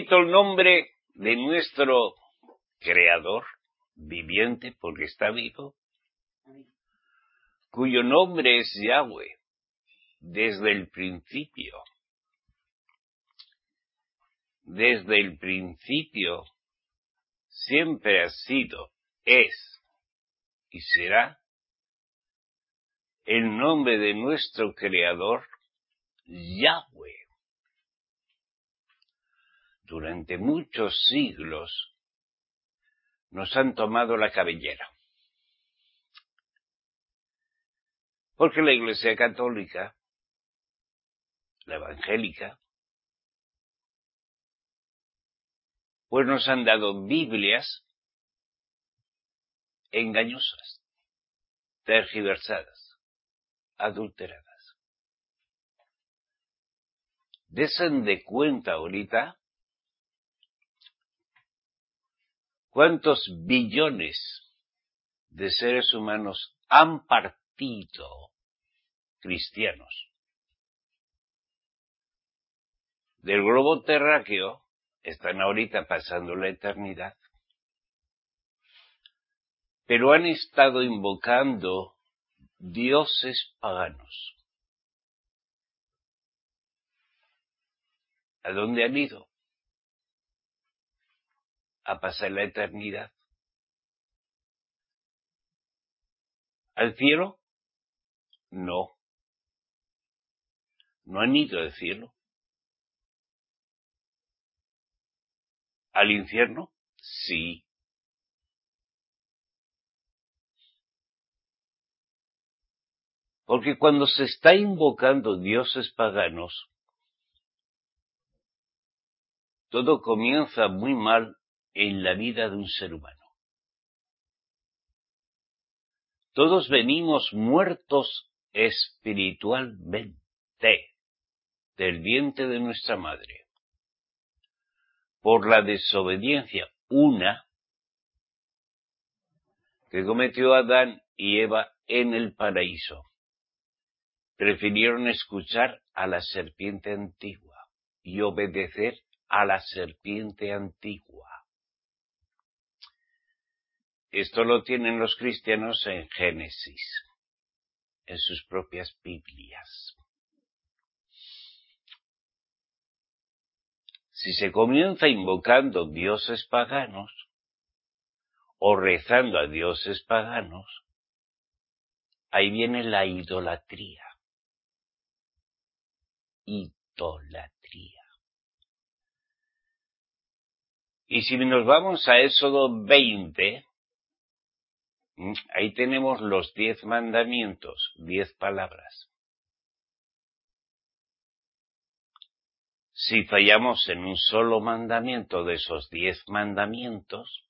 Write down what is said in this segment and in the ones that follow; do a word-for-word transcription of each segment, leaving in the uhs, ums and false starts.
bendito el nombre de nuestro Creador, viviente porque está vivo, cuyo nombre es Yahweh, desde el principio. Desde el principio siempre ha sido, es y será el nombre de nuestro Creador, Yahweh. Durante muchos siglos nos han tomado la cabellera. Porque la Iglesia Católica, la Evangélica, pues nos han dado Biblias engañosas, tergiversadas, adulteradas. Desen de cuenta ahorita cuántos billones de seres humanos han partido cristianos del globo terráqueo, están ahorita pasando la eternidad, pero han estado invocando dioses paganos. ¿A dónde han ido? A pasar la eternidad. ¿Al cielo? No. No han ido al cielo. ¿Al infierno? Sí. Porque cuando se está invocando dioses paganos, todo comienza muy mal en la vida de un ser humano. Todos venimos muertos espiritualmente del vientre de nuestra madre por la desobediencia una que cometió Adán y Eva en el paraíso. Prefirieron escuchar a la serpiente antigua y obedecer a la serpiente antigua. Esto lo tienen los cristianos en Génesis, en sus propias Biblias. Si se comienza invocando dioses paganos o rezando a dioses paganos, ahí viene la idolatría. Idolatría. Y si nos vamos a Éxodo veinte, ahí tenemos los diez mandamientos, diez palabras. Si fallamos en un solo mandamiento de esos diez mandamientos,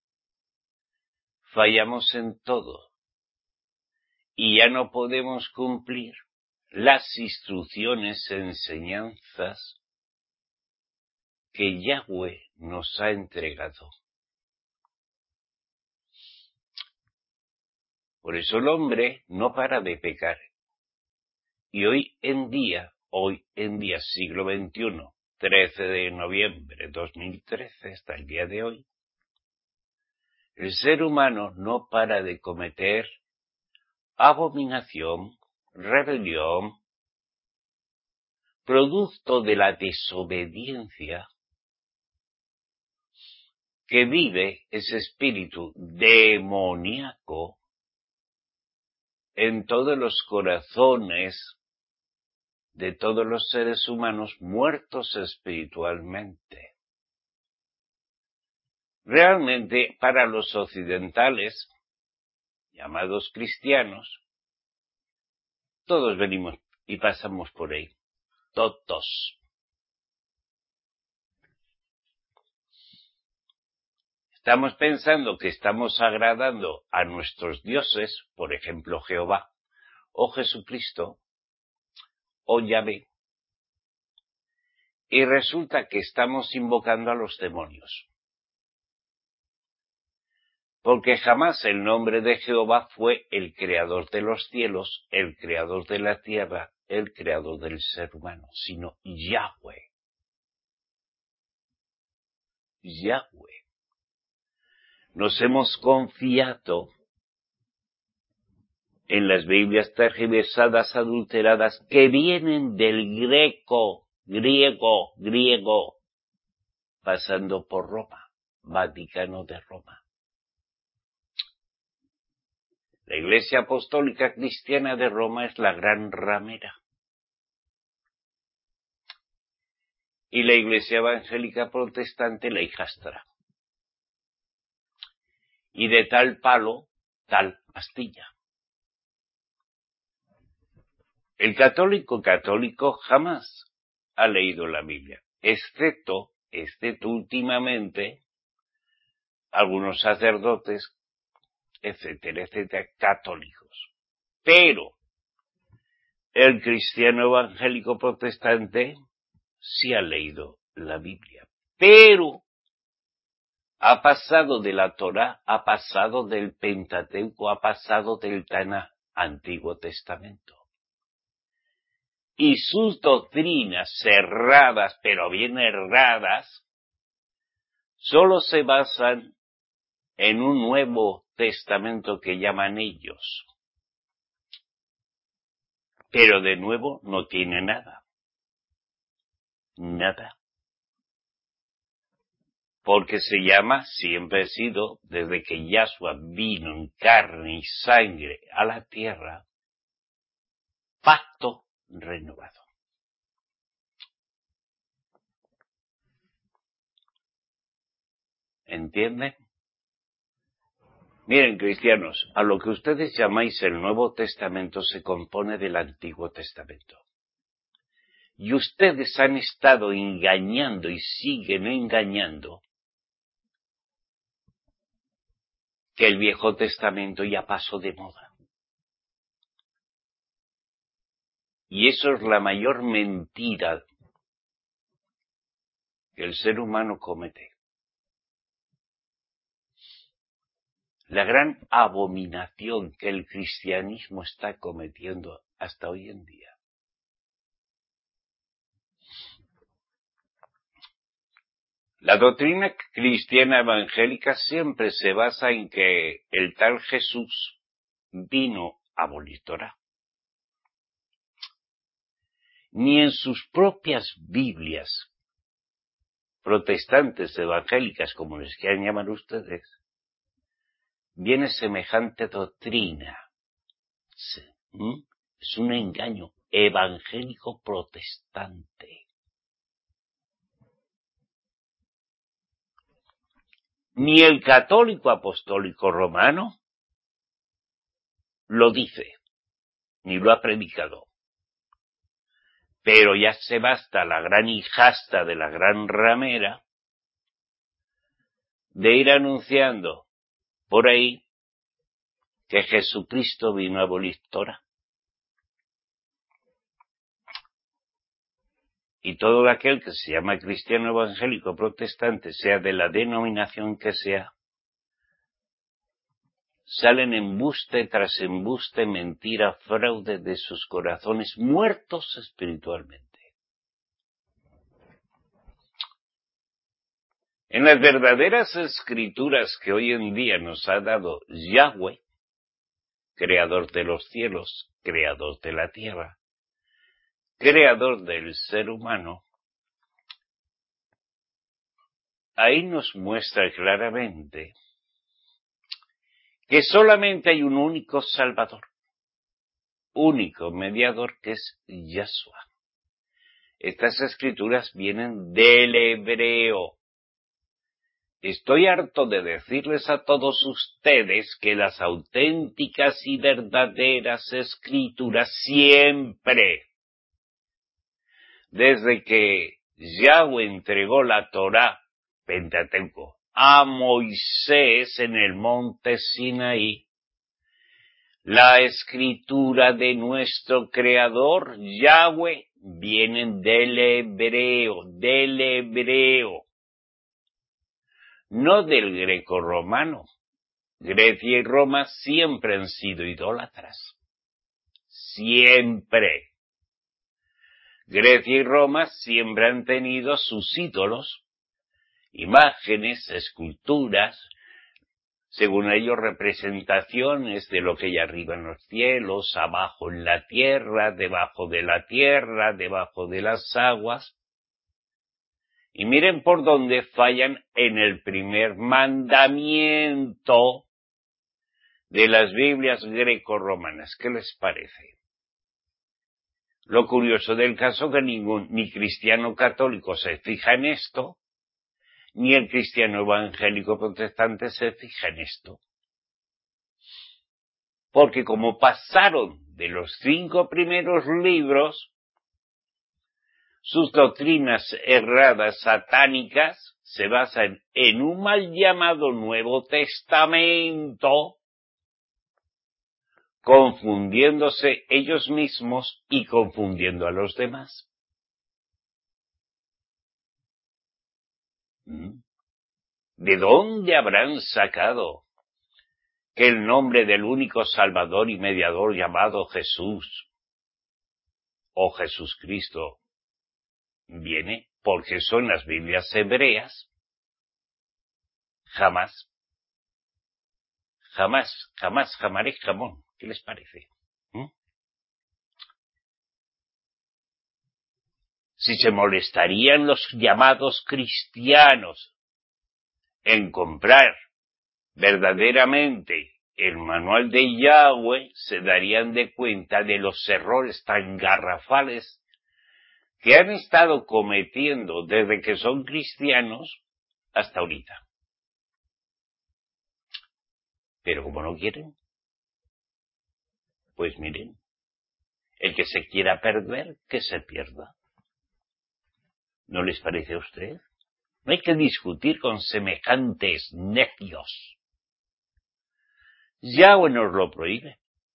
fallamos en todo. Y ya no podemos cumplir las instrucciones, enseñanzas que Yahweh nos ha entregado. Por eso el hombre no para de pecar. Y hoy en día, hoy en día, siglo veintiuno, trece de noviembre de dos mil trece, hasta el día de hoy, el ser humano no para de cometer abominación, rebelión, producto de la desobediencia que vive ese espíritu demoníaco en todos los corazones de todos los seres humanos muertos espiritualmente. Realmente, para los occidentales, llamados cristianos, todos venimos y pasamos por ahí. Todos. Estamos pensando que estamos agradando a nuestros dioses, por ejemplo Jehová, o Jesucristo, o Yahvé, y resulta que estamos invocando a los demonios. Porque jamás el nombre de Jehová fue el creador de los cielos, el creador de la tierra, el creador del ser humano, sino Yahweh. Yahweh. Nos hemos confiado en las Biblias tergiversadas, adulteradas, que vienen del greco, griego, griego, pasando por Roma, Vaticano de Roma. La Iglesia Apostólica Cristiana de Roma es la gran ramera. Y la Iglesia Evangélica Protestante la hijastra. Y de tal palo, tal astilla. El católico católico jamás ha leído la Biblia, excepto, excepto últimamente, algunos sacerdotes, etcétera, etcétera, católicos. Pero el cristiano evangélico protestante sí ha leído la Biblia, pero ha pasado de la Torá, ha pasado del Pentateuco, ha pasado del Taná, Antiguo Testamento. Y sus doctrinas erradas, pero bien erradas, solo se basan en un Nuevo Testamento que llaman ellos. Pero de nuevo no tiene nada. Nada. Porque se llama, siempre ha sido, desde que Yahshua vino en carne y sangre a la tierra, pacto renovado. ¿Entienden? Miren, cristianos, a lo que ustedes llamáis el Nuevo Testamento se compone del Antiguo Testamento. Y ustedes han estado engañando y siguen engañando que el Viejo Testamento ya pasó de moda. Y eso es la mayor mentira que el ser humano comete. La gran abominación que el cristianismo está cometiendo hasta hoy en día. La doctrina cristiana evangélica siempre se basa en que el tal Jesús vino a abolir Torá. Ni en sus propias Biblias protestantes evangélicas, como les quieran llamar ustedes, viene semejante doctrina. ¿Mm? Es un engaño evangélico protestante. Ni el católico apostólico romano lo dice, ni lo ha predicado. Pero ya se basta la gran hijastra de la gran ramera de ir anunciando por ahí que Jesucristo vino a abolir Torá. Y todo aquel que se llama cristiano evangélico protestante, sea de la denominación que sea, salen embuste tras embuste, mentira, fraude de sus corazones muertos espiritualmente. En las verdaderas escrituras que hoy en día nos ha dado Yahweh, creador de los cielos, creador de la tierra, creador del ser humano, ahí nos muestra claramente que solamente hay un único Salvador, único mediador, que es Yahshua. Estas escrituras vienen del hebreo. Estoy harto de decirles a todos ustedes que las auténticas y verdaderas escrituras siempre, desde que Yahweh entregó la Torá, Pentateuco, a Moisés en el monte Sinaí, la escritura de nuestro Creador, Yahweh, vienen del hebreo, del hebreo. No del greco-romano. Grecia y Roma siempre han sido idólatras. Siempre. Grecia y Roma siempre han tenido sus ídolos imágenes, esculturas, según ellos representaciones de lo que hay arriba en los cielos, abajo en la tierra, debajo de la tierra, debajo de las aguas. Y miren por dónde fallan en el primer mandamiento de las Biblias greco-romanas. ¿Qué les parece? Lo curioso del caso es que ningún, ni cristiano católico se fija en esto, ni el cristiano evangélico protestante se fija en esto. Porque como pasaron de los cinco primeros libros, sus doctrinas erradas satánicas se basan en un mal llamado Nuevo Testamento, confundiéndose ellos mismos y confundiendo a los demás. ¿De dónde habrán sacado que el nombre del único Salvador y Mediador llamado Jesús o Jesucristo viene? Porque son las Biblias hebreas. Jamás, jamás, jamás, jamaré jamón. ¿Qué les parece? ¿Mm? Si se molestarían los llamados cristianos en comprar verdaderamente el manual de Yahweh, se darían de cuenta de los errores tan garrafales que han estado cometiendo desde que son cristianos hasta ahorita. Pero como no quieren, pues miren, el que se quiera perder, que se pierda. ¿No les parece a usted? No hay que discutir con semejantes necios. Yahweh nos lo prohíbe.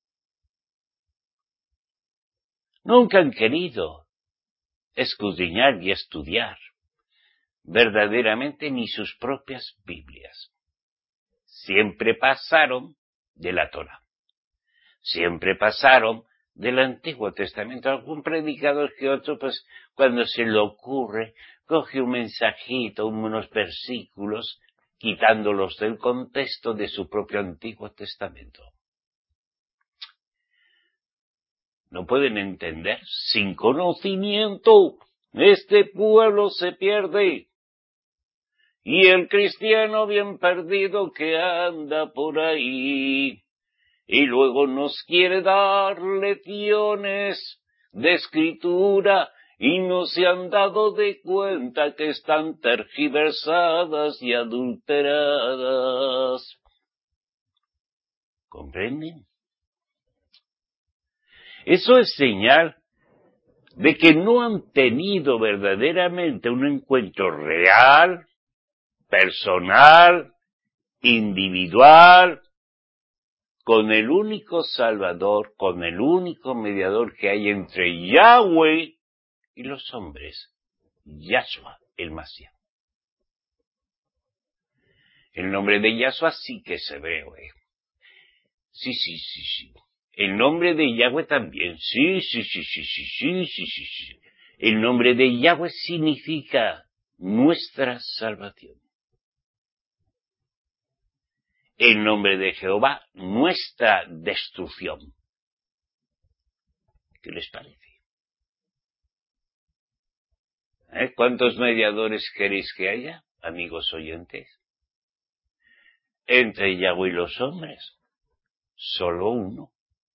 Nunca han querido escudriñar y estudiar verdaderamente ni sus propias Biblias. Siempre pasaron de la Torá. Siempre pasaron del Antiguo Testamento. Algún predicador que otro, pues, cuando se le ocurre, coge un mensajito, unos versículos, quitándolos del contexto de su propio Antiguo Testamento. No pueden entender, sin conocimiento, este pueblo se pierde. Y el cristiano bien perdido que anda por ahí, y luego nos quiere dar lecciones de escritura, y no se han dado de cuenta que están tergiversadas y adulteradas. ¿Comprenden? Eso es señal de que no han tenido verdaderamente un encuentro real, personal, individual, con el único Salvador, con el único mediador que hay entre Yahweh y los hombres, Yahshua, el Mashiach. El nombre de Yahshua sí que es hebreo, ¿eh? Sí, sí, sí, sí. El nombre de Yahweh también, sí, sí, sí, sí, sí, sí, sí, sí, sí. El nombre de Yahweh significa nuestra salvación. El nombre de Jehová, nuestra destrucción. ¿Qué les parece? ¿Eh? ¿Cuántos mediadores queréis que haya, amigos oyentes? Entre Yahweh y los hombres, solo uno.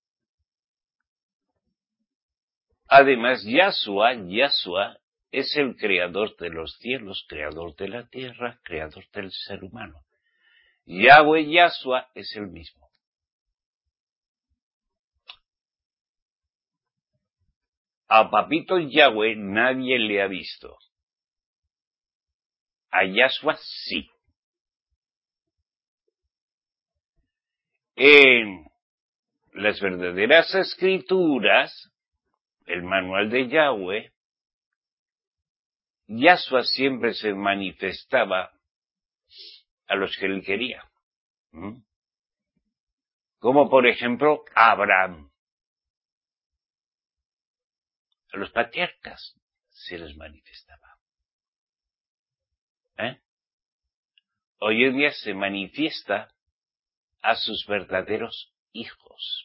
Además, Yahshua, Yahshua es el creador de los cielos, creador de la tierra, creador del ser humano. Yahweh, Yahshua es el mismo. A papito Yahweh nadie le ha visto. A Yahshua sí. En las verdaderas escrituras, el manual de Yahweh, Yahshua siempre se manifestaba a los que él quería. ¿Mm? Como por ejemplo a Abraham. A los patriarcas se les manifestaba. ¿Eh? hoy en día se manifiesta a sus verdaderos hijos.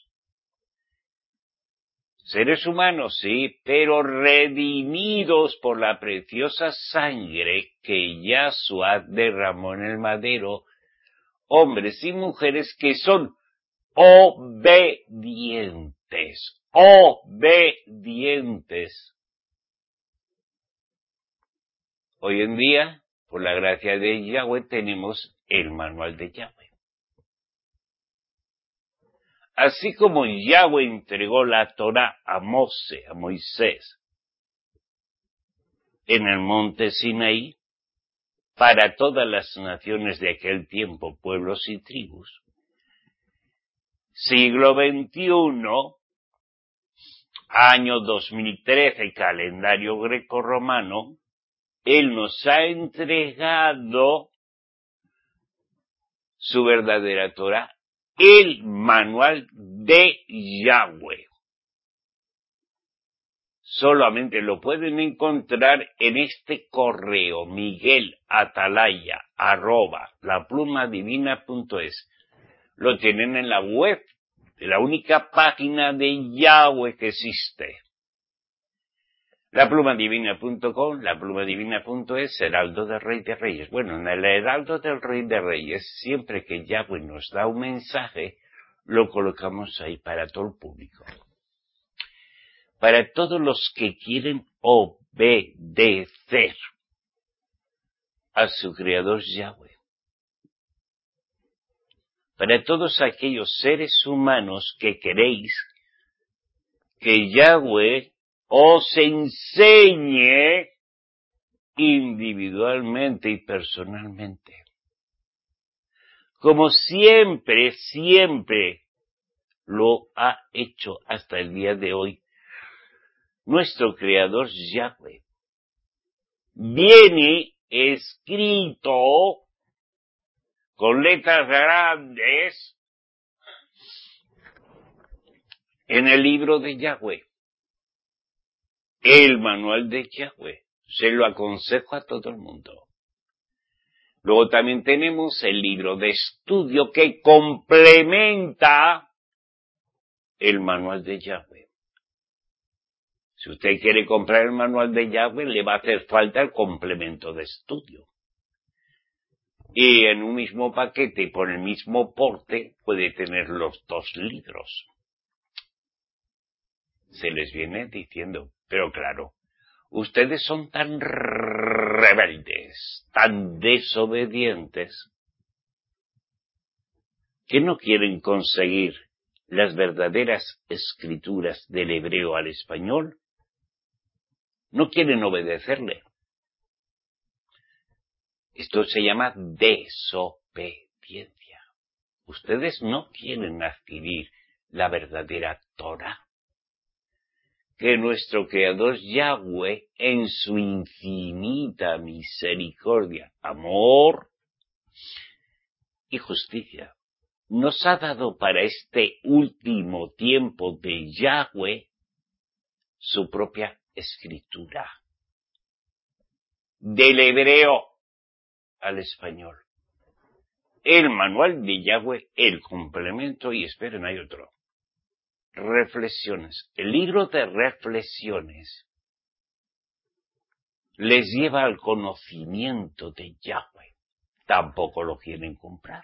Seres humanos, sí, pero redimidos por la preciosa sangre que Yahshua derramó en el madero, hombres y mujeres que son obedientes, obedientes. Hoy en día, por la gracia de Yahweh, tenemos el manual de Yahweh. Así como Yahweh entregó la Torá a Mose, a Moisés, en el monte Sinaí, para todas las naciones de aquel tiempo, pueblos y tribus, siglo veintiuno, año dos mil trece, calendario grecorromano, Él nos ha entregado su verdadera Torá, el manual de Yahweh. Solamente lo pueden encontrar en este correo, Miguel Atalaya, arroba, laplumadivina.es. Lo tienen en la web, en la única página de Yahweh que existe. laplumadivina punto com, laplumadivina.es, Heraldo del Rey de Reyes. Bueno, en el Heraldo del Rey de Reyes, siempre que Yahweh nos da un mensaje, lo colocamos ahí para todo el público. Para todos los que quieren obedecer a su Creador Yahweh. Para todos aquellos seres humanos que queréis que Yahweh os enseñe individualmente y personalmente. Como siempre, siempre lo ha hecho hasta el día de hoy, nuestro Creador Yahweh. Viene escrito con letras grandes en el libro de Yahweh. El manual de Yahweh. Se lo aconsejo a todo el mundo. Luego también tenemos el libro de estudio que complementa el manual de Yahweh. Si usted quiere comprar el manual de Yahweh, le va a hacer falta el complemento de estudio. Y en un mismo paquete y por el mismo porte puede tener los dos libros. Se les viene diciendo, pero claro, ustedes son tan rebeldes, tan desobedientes, que no quieren conseguir las verdaderas escrituras del hebreo al español. No quieren obedecerle. Esto se llama desobediencia. Ustedes no quieren adquirir la verdadera Torá que nuestro Creador Yahweh, en su infinita misericordia, amor y justicia, nos ha dado para este último tiempo de Yahweh su propia escritura. Del hebreo al español. El manual de Yahweh, el complemento, y esperen, hay otro. Reflexiones. El libro de reflexiones les lleva al conocimiento de Yahweh. Tampoco lo quieren comprar.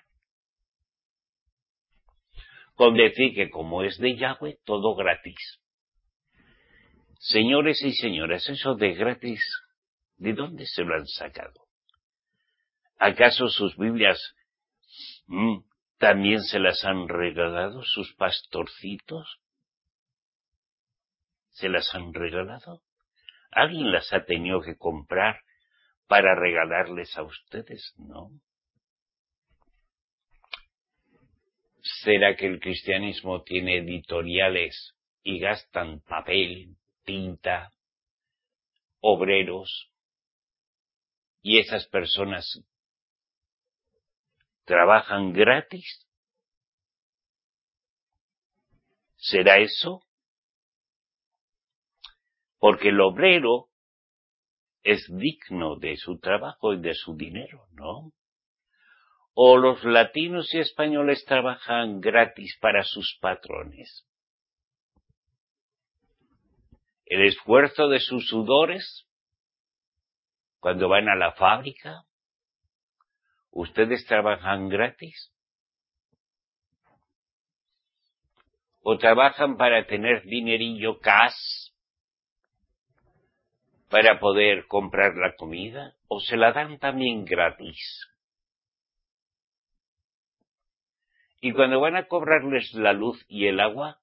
Con decir que como es de Yahweh, todo gratis. Señores y señoras, eso de gratis, ¿de dónde se lo han sacado? ¿Acaso sus Biblias mmm, también se las han regalado sus pastorcitos? ¿Se las han regalado? ¿Alguien las ha tenido que comprar para regalarles a ustedes? No. ¿Será que el cristianismo tiene editoriales y gastan papel, tinta, obreros, y esas personas trabajan gratis? ¿Será eso? Porque el obrero es digno de su trabajo y de su dinero, ¿no? ¿O los latinos y españoles trabajan gratis para sus patrones? El esfuerzo de sus sudores, cuando van a la fábrica, ¿ustedes trabajan gratis? ¿O trabajan para tener dinerillo cash para poder comprar la comida? ¿O se la dan también gratis? Y cuando van a cobrarles la luz y el agua,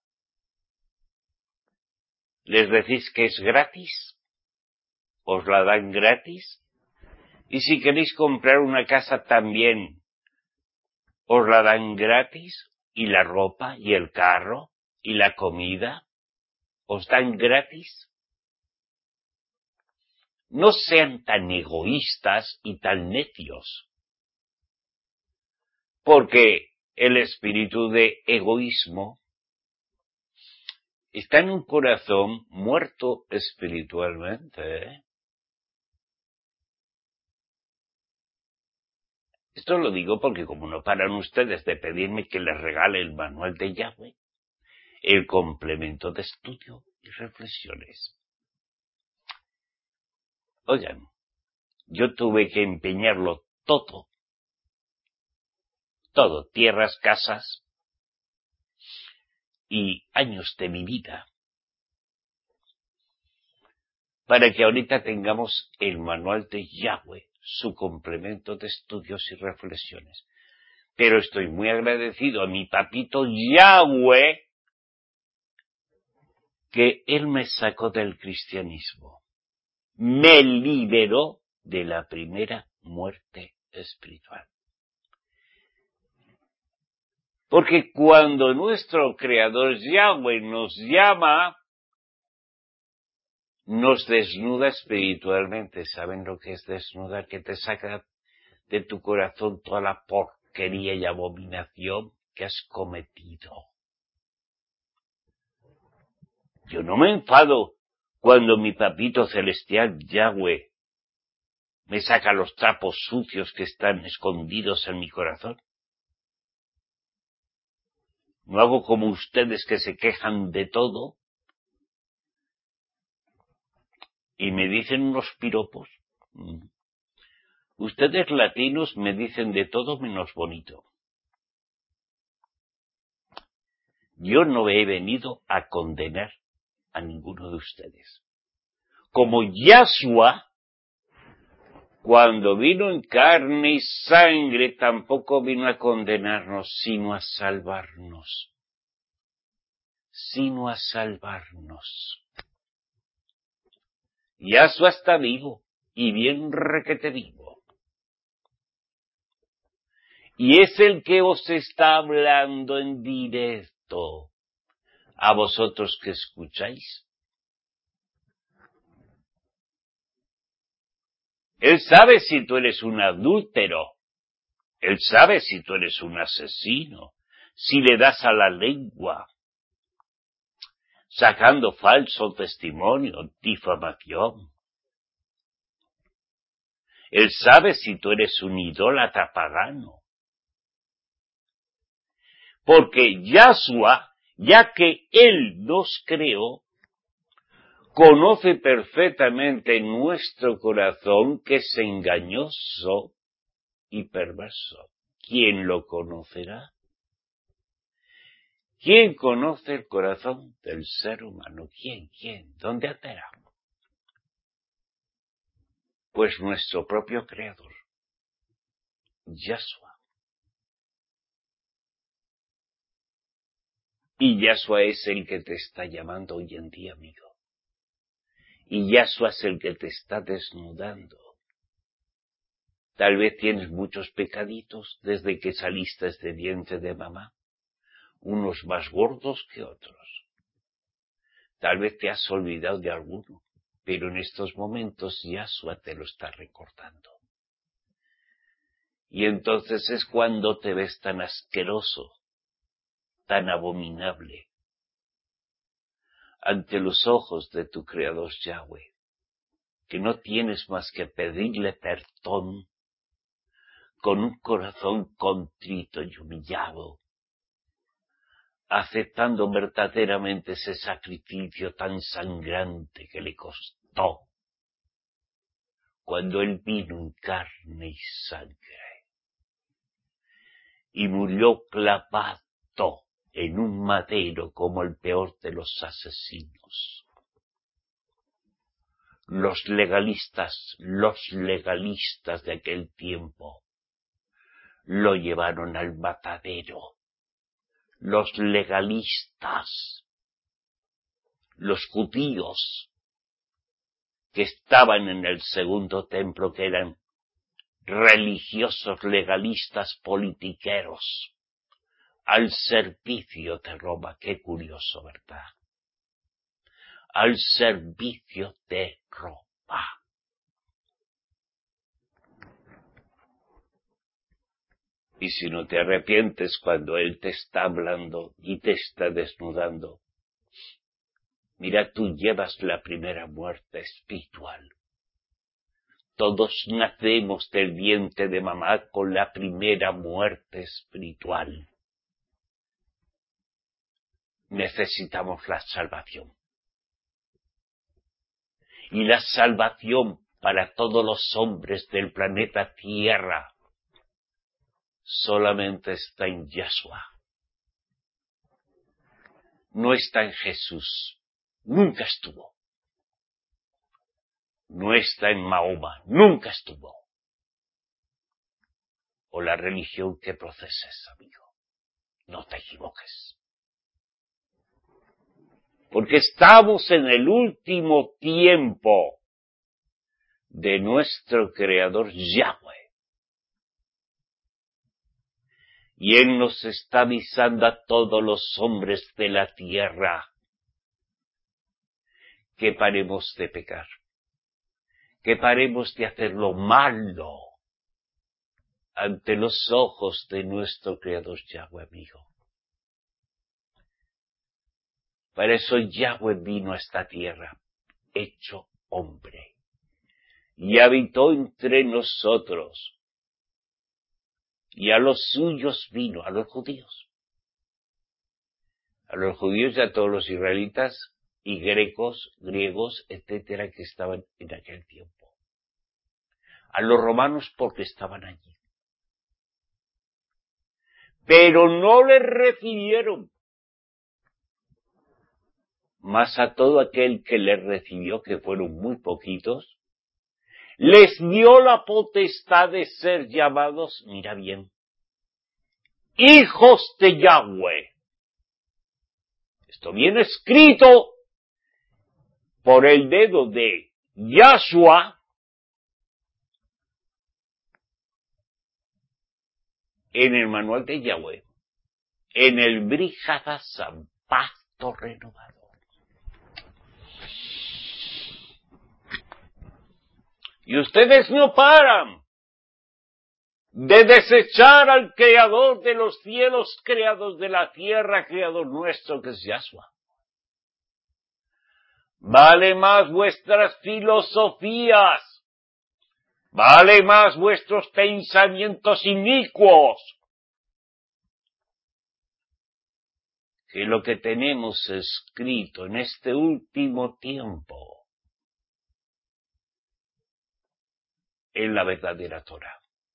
¿les decís que es gratis? ¿Os la dan gratis? Y si queréis comprar una casa también, ¿os la dan gratis? ¿Y la ropa, y el carro, y la comida? ¿Os dan gratis? No sean tan egoístas y tan necios, porque el espíritu de egoísmo está en un corazón muerto espiritualmente, ¿eh? Esto lo digo porque como no paran ustedes de pedirme que les regale el manual de Yahweh, el complemento de estudio y reflexiones. Oigan, yo tuve que empeñarlo todo, todo, tierras, casas y años de mi vida, para que ahorita tengamos el manual de Yahweh, su complemento de estudios y reflexiones. Pero estoy muy agradecido a mi papito Yahweh, que él me sacó del cristianismo, me liberó de la primera muerte espiritual. Porque cuando nuestro Creador Yahweh nos llama, nos desnuda espiritualmente. ¿Saben lo que es desnudar? Que te saca de tu corazón toda la porquería y abominación que has cometido. Yo no me enfado cuando mi papito celestial Yahweh me saca los trapos sucios que están escondidos en mi corazón. No hago como ustedes que se quejan de todo y me dicen unos piropos. Ustedes latinos me dicen de todo menos bonito. Yo no he venido a condenar a ninguno de ustedes. Como Yahshua, cuando vino en carne y sangre, tampoco vino a condenarnos, sino a salvarnos. Sino a salvarnos. Yahshua está vivo, y bien requete vivo. Y es el que os está hablando en directo a vosotros que escucháis. Él sabe si tú eres un adúltero. Él sabe si tú eres un asesino, si le das a la lengua, sacando falso testimonio, difamación. Él sabe si tú eres un idólatra pagano. Porque Yahshua, ya que Él nos creó, conoce perfectamente nuestro corazón que es engañoso y perverso. ¿Quién lo conocerá? ¿Quién conoce el corazón del ser humano? ¿Quién? ¿Quién? ¿Dónde andará? Pues nuestro propio Creador, Yahshua. Y Yahshua es el que te está llamando hoy en día, amigo. Y Yahshua es el que te está desnudando. Tal vez tienes muchos pecaditos desde que saliste de vientre de mamá, unos más gordos que otros. Tal vez te has olvidado de alguno, pero en estos momentos Yahshua te lo está recordando. Y entonces es cuando te ves tan asqueroso, tan abominable, ante los ojos de tu Creador Yahweh, que no tienes más que pedirle perdón, con un corazón contrito y humillado, aceptando verdaderamente ese sacrificio tan sangrante que le costó cuando Él vino en carne y sangre y murió clavado en un madero como el peor de los asesinos. Los legalistas, los legalistas de aquel tiempo lo llevaron al matadero. Los legalistas, los judíos que estaban en el segundo templo, que eran religiosos legalistas politiqueros, al servicio de Roma. Qué curioso, ¿verdad? Al servicio de Roma. Y si no te arrepientes cuando Él te está hablando y te está desnudando, mira, tú llevas la primera muerte espiritual. Todos nacemos del vientre de mamá con la primera muerte espiritual. Necesitamos la salvación. Y la salvación para todos los hombres del planeta Tierra solamente está en Yahshua. No está en Jesús. Nunca estuvo. No está en Mahoma. Nunca estuvo. O la religión que proceses, amigo. No te equivoques. Porque estamos en el último tiempo de nuestro Creador Yahweh. Y Él nos está avisando a todos los hombres de la tierra que paremos de pecar, que paremos de hacer lo malo ante los ojos de nuestro Creador Yahweh, amigo. Para eso Yahweh vino a esta tierra, hecho hombre, y habitó entre nosotros. Y a los suyos vino, a los judíos. A los judíos y a todos los israelitas y grecos, griegos, etcétera, que estaban en aquel tiempo. A los romanos porque estaban allí. Pero no les recibieron. Mas a todo aquel que les recibió, que fueron muy poquitos, les dio la potestad de ser llamados, mira bien, hijos de Yahweh. Esto viene escrito por el dedo de Yahshua en el manual de Yahweh, en el Brit Hadashah, pacto renovado. Y ustedes no paran de desechar al Creador de los cielos, creador de la tierra, Creador nuestro, que es Yahshua. Vale más vuestras filosofías, vale más vuestros pensamientos inicuos, que lo que tenemos escrito en este último tiempo en la verdadera Torah,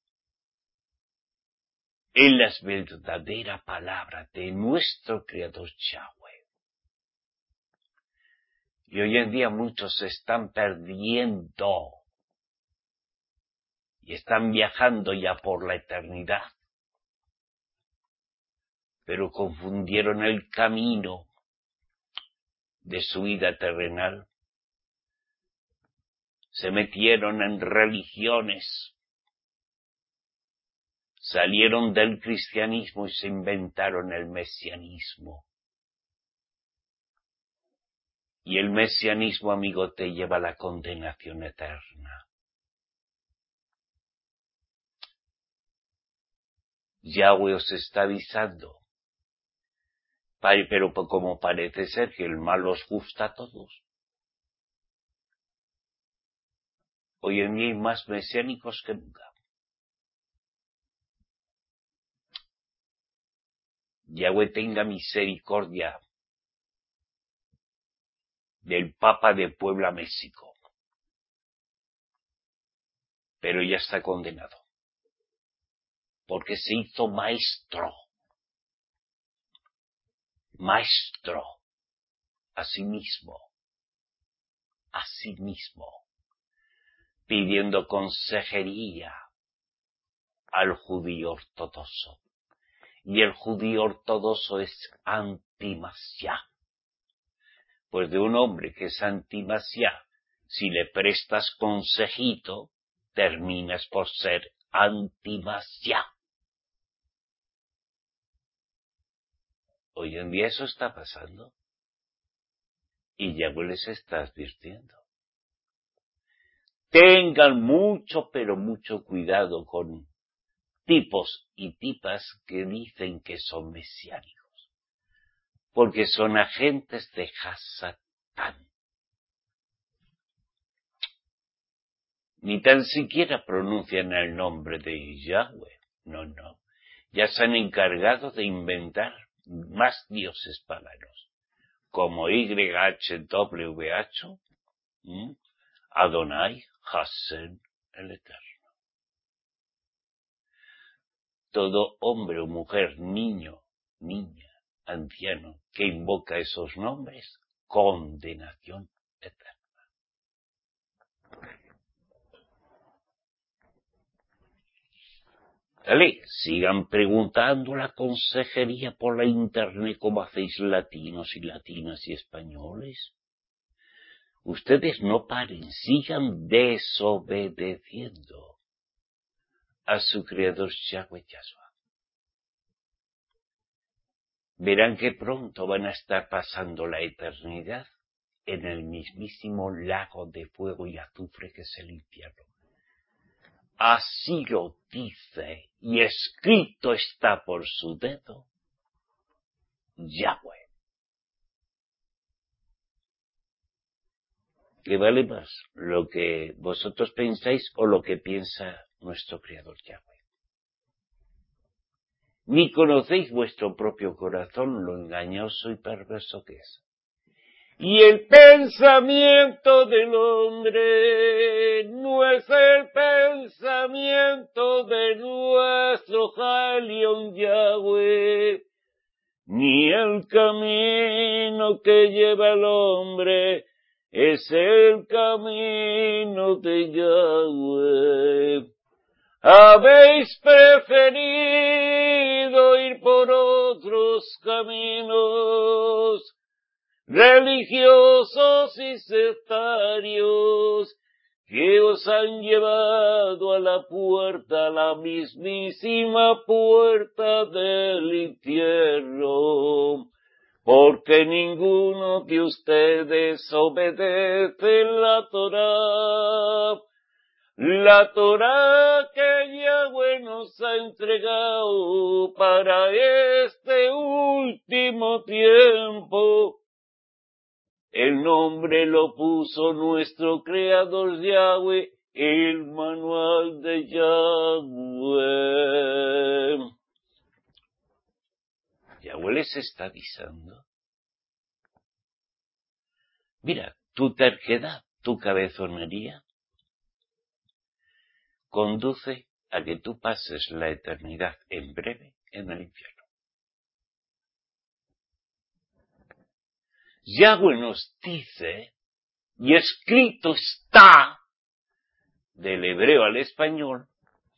en la verdadera palabra de nuestro Creador Yahweh. Y hoy en día muchos se están perdiendo y están viajando ya por la eternidad, pero confundieron el camino de su vida terrenal. Se metieron en religiones, salieron del cristianismo y se inventaron el mesianismo. Y el mesianismo, amigo, te lleva a la condenación eterna. Yahweh os está avisando, pero como parece ser que el mal os gusta a todos, hoy en día hay más mesiánicos que nunca. Yahweh tenga misericordia del Papa de Puebla, México. Pero ya está condenado. Porque se hizo maestro. Maestro. A sí mismo. A sí mismo. Pidiendo consejería al judío ortodoxo. Y el judío ortodoxo es anti-Masiá. Pues de un hombre que es anti-Masiá, si le prestas consejito, terminas por ser anti-Masiá. Hoy en día eso está pasando. Y Yahweh les está advirtiendo. Tengan mucho, pero mucho cuidado con tipos y tipas que dicen que son mesiánicos, porque son agentes de Hasatán. Ni tan siquiera pronuncian el nombre de Yahweh, no, no. Ya se han encargado de inventar más dioses paganos, como Y H W H, ¿m? Adonai, Hashem, el Eterno. Todo hombre o mujer, niño, niña, anciano, que invoca esos nombres, condenación eterna. Dale, sigan preguntando la consejería por la internet como hacéis latinos y latinas y españoles. Ustedes no paren, sigan desobedeciendo a su creador Yahweh Yahshua. Verán que pronto van a estar pasando la eternidad en el mismísimo lago de fuego y azufre que es el infierno. Así lo dice y escrito está por su dedo Yahweh. ¿Qué vale más? ¿Lo que vosotros pensáis o lo que piensa nuestro Creador Yahweh? Ni conocéis vuestro propio corazón, lo engañoso y perverso que es. Y el pensamiento del hombre no es el pensamiento de nuestro Jalión Yahweh, ni el camino que lleva el hombre es el camino de Yahweh. Habéis preferido ir por otros caminos religiosos y sectarios que os han llevado a la puerta, a la mismísima puerta del infierno, porque ninguno de ustedes obedece la Torá, la Torá que Yahweh nos ha entregado para este último tiempo. El nombre lo puso nuestro Creador Yahweh, el manual de Yahweh. Yahweh les está avisando. Mira, tu terquedad, tu cabezonería, conduce a que tú pases la eternidad en breve en el infierno. Yahweh nos dice, y escrito está, del hebreo al español,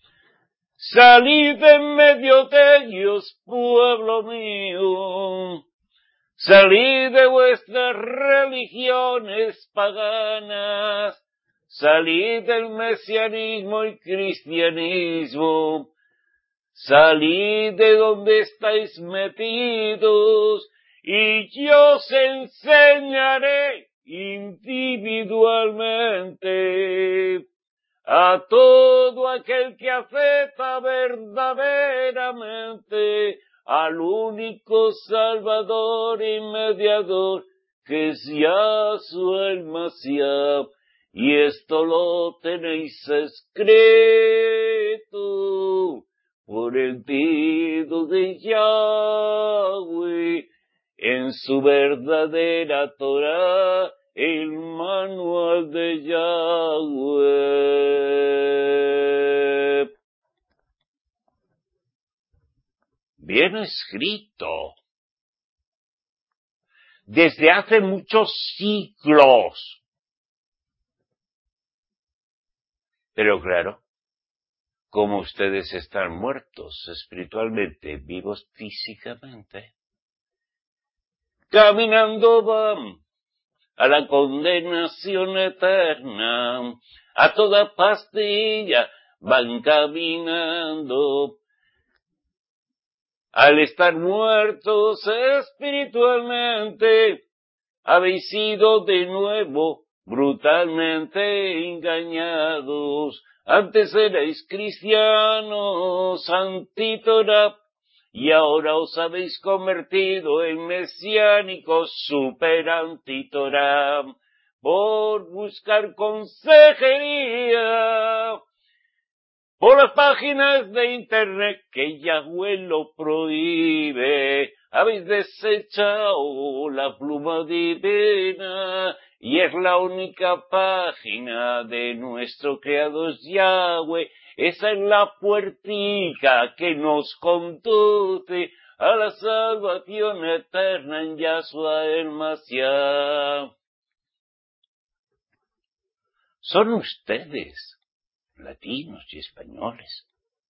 salid en medio de ellos, pueblo mío, salid de vuestras religiones paganas, salid del mesianismo y cristianismo, salid de donde estáis metidos, y yo os enseñaré individualmente a todo aquel que acepta verdaderamente al único Salvador y Mediador que es Yahshua el Mashiach. Y esto lo tenéis escrito por el dedo de Yahweh, en su verdadera Torah, el manual de Yahweh. Bien escrito. Desde hace muchos siglos. Pero claro, como ustedes están muertos espiritualmente, vivos físicamente, caminando van a la condenación eterna, a toda pastilla van caminando. Al estar muertos espiritualmente, habéis sido de nuevo brutalmente engañados. Antes erais cristianos, antítora, y ahora os habéis convertido en mesiánicos super antítora, por buscar consejería por las páginas de internet que Yahweh lo prohíbe. Habéis desechado la pluma divina y es la única página de nuestro Creador Yahweh. Esa es la puertica que nos conduce a la salvación eterna en Yahshua el Mashiach. Son ustedes, latinos y españoles,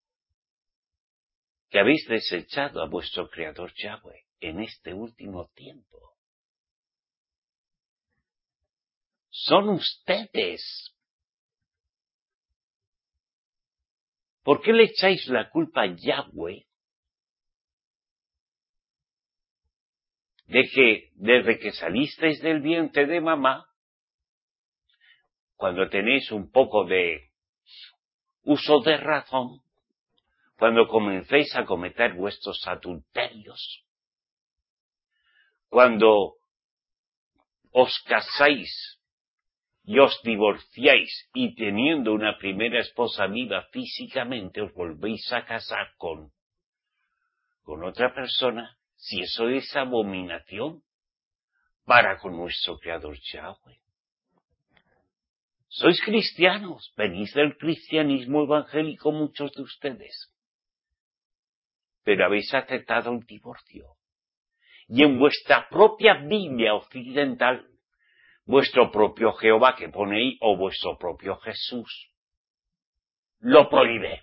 que habéis desechado a vuestro Creador Yahweh en este último tiempo. Son ustedes. ¿Por qué le echáis la culpa a Yahweh de que desde que salisteis del vientre de mamá, cuando tenéis un poco de uso de razón, cuando comencéis a cometer vuestros adulterios, cuando os casáis y os divorciáis y teniendo una primera esposa viva físicamente os volvéis a casar con, con otra persona, si eso es abominación para con nuestro Creador Yahweh? Sois cristianos, venís del cristianismo evangélico muchos de ustedes, pero habéis aceptado el divorcio. Y en vuestra propia Biblia occidental, vuestro propio Jehová que ponéis, o vuestro propio Jesús, lo prohíbe.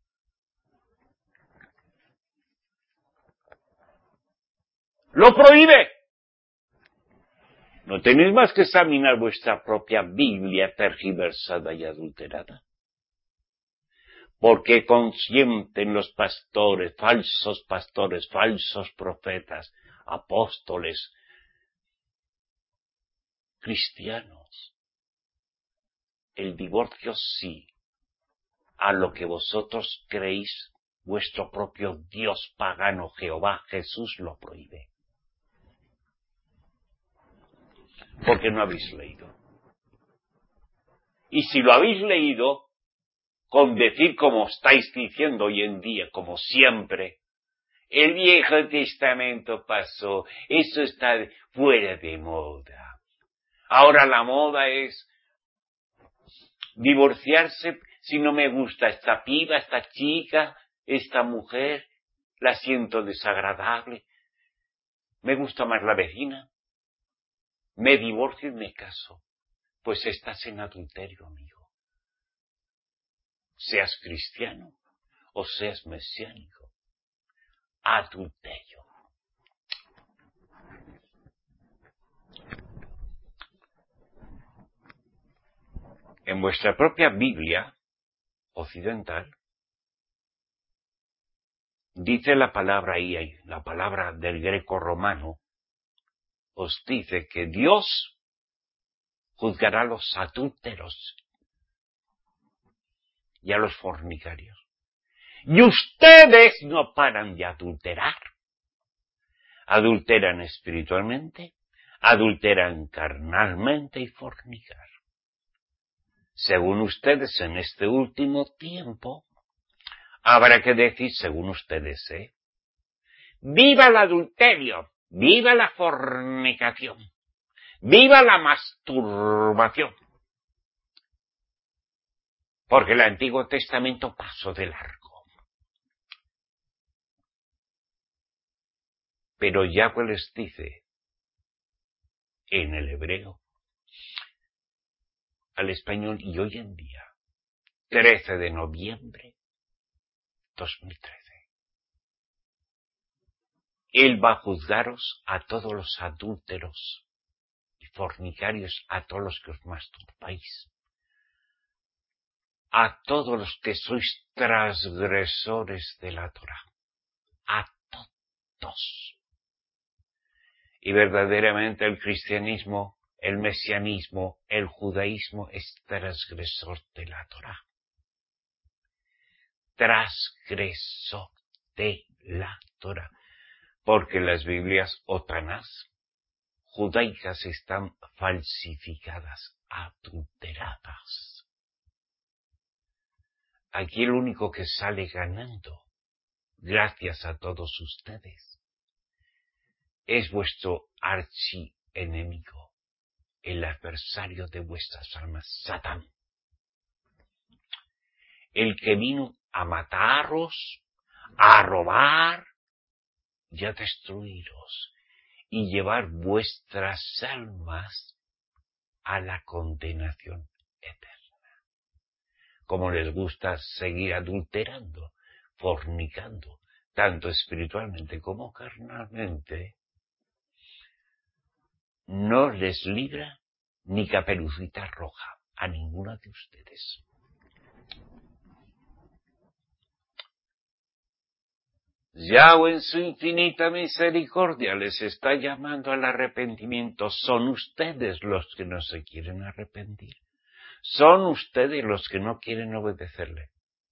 ¡Lo prohíbe! No tenéis más que examinar vuestra propia Biblia tergiversada y adulterada. Porque consienten los pastores, falsos pastores, falsos profetas, apóstoles, cristianos. El divorcio sí, a lo que vosotros creéis, vuestro propio Dios pagano, Jehová, Jesús, lo prohíbe. Porque no habéis leído. Y si lo habéis leído, con decir como estáis diciendo hoy en día, como siempre, el Viejo Testamento pasó, eso está fuera de moda. Ahora la moda es divorciarse si no me gusta esta piba, esta chica, esta mujer, la siento desagradable, me gusta más la vecina, me divorcio y me caso. Pues estás en adulterio, amigo. Seas cristiano o seas mesiánico. Adulterio. En vuestra propia Biblia occidental, dice la palabra ahí, la palabra del greco romano, os dice que Dios juzgará a los adúlteros y a los fornicarios. Y ustedes no paran de adulterar. Adulteran espiritualmente, adulteran carnalmente y fornicar. Según ustedes, en este último tiempo, Habrá que decir, según ustedes, ¿eh? ¡Viva el adulterio! ¡Viva la fornicación! ¡Viva la masturbación! Porque el Antiguo Testamento pasó de largo. Pero Yahweh les dice, en el hebreo, al español, y hoy en día, trece de noviembre de dos mil trece. Él va a juzgaros a todos los adúlteros y fornicarios, a todos los que os masturbáis, a todos los que sois transgresores de la Torá, a todos. Y verdaderamente el cristianismo, el mesianismo, el judaísmo es transgresor de la Torá. Transgresor de la Torá. Porque las Biblias o Tanás judaicas están falsificadas, adulteradas. Aquí el único que sale ganando, gracias a todos ustedes, es vuestro archienemigo, el adversario de vuestras almas, Satán. El que vino a mataros, a robar y a destruiros, y llevar vuestras almas a la condenación eterna. Como les gusta seguir adulterando, fornicando, tanto espiritualmente como carnalmente, no les libra ni Caperucita Roja a ninguno de ustedes. Yahweh en su infinita misericordia les está llamando al arrepentimiento. Son ustedes los que no se quieren arrepentir. Son ustedes los que no quieren obedecerle.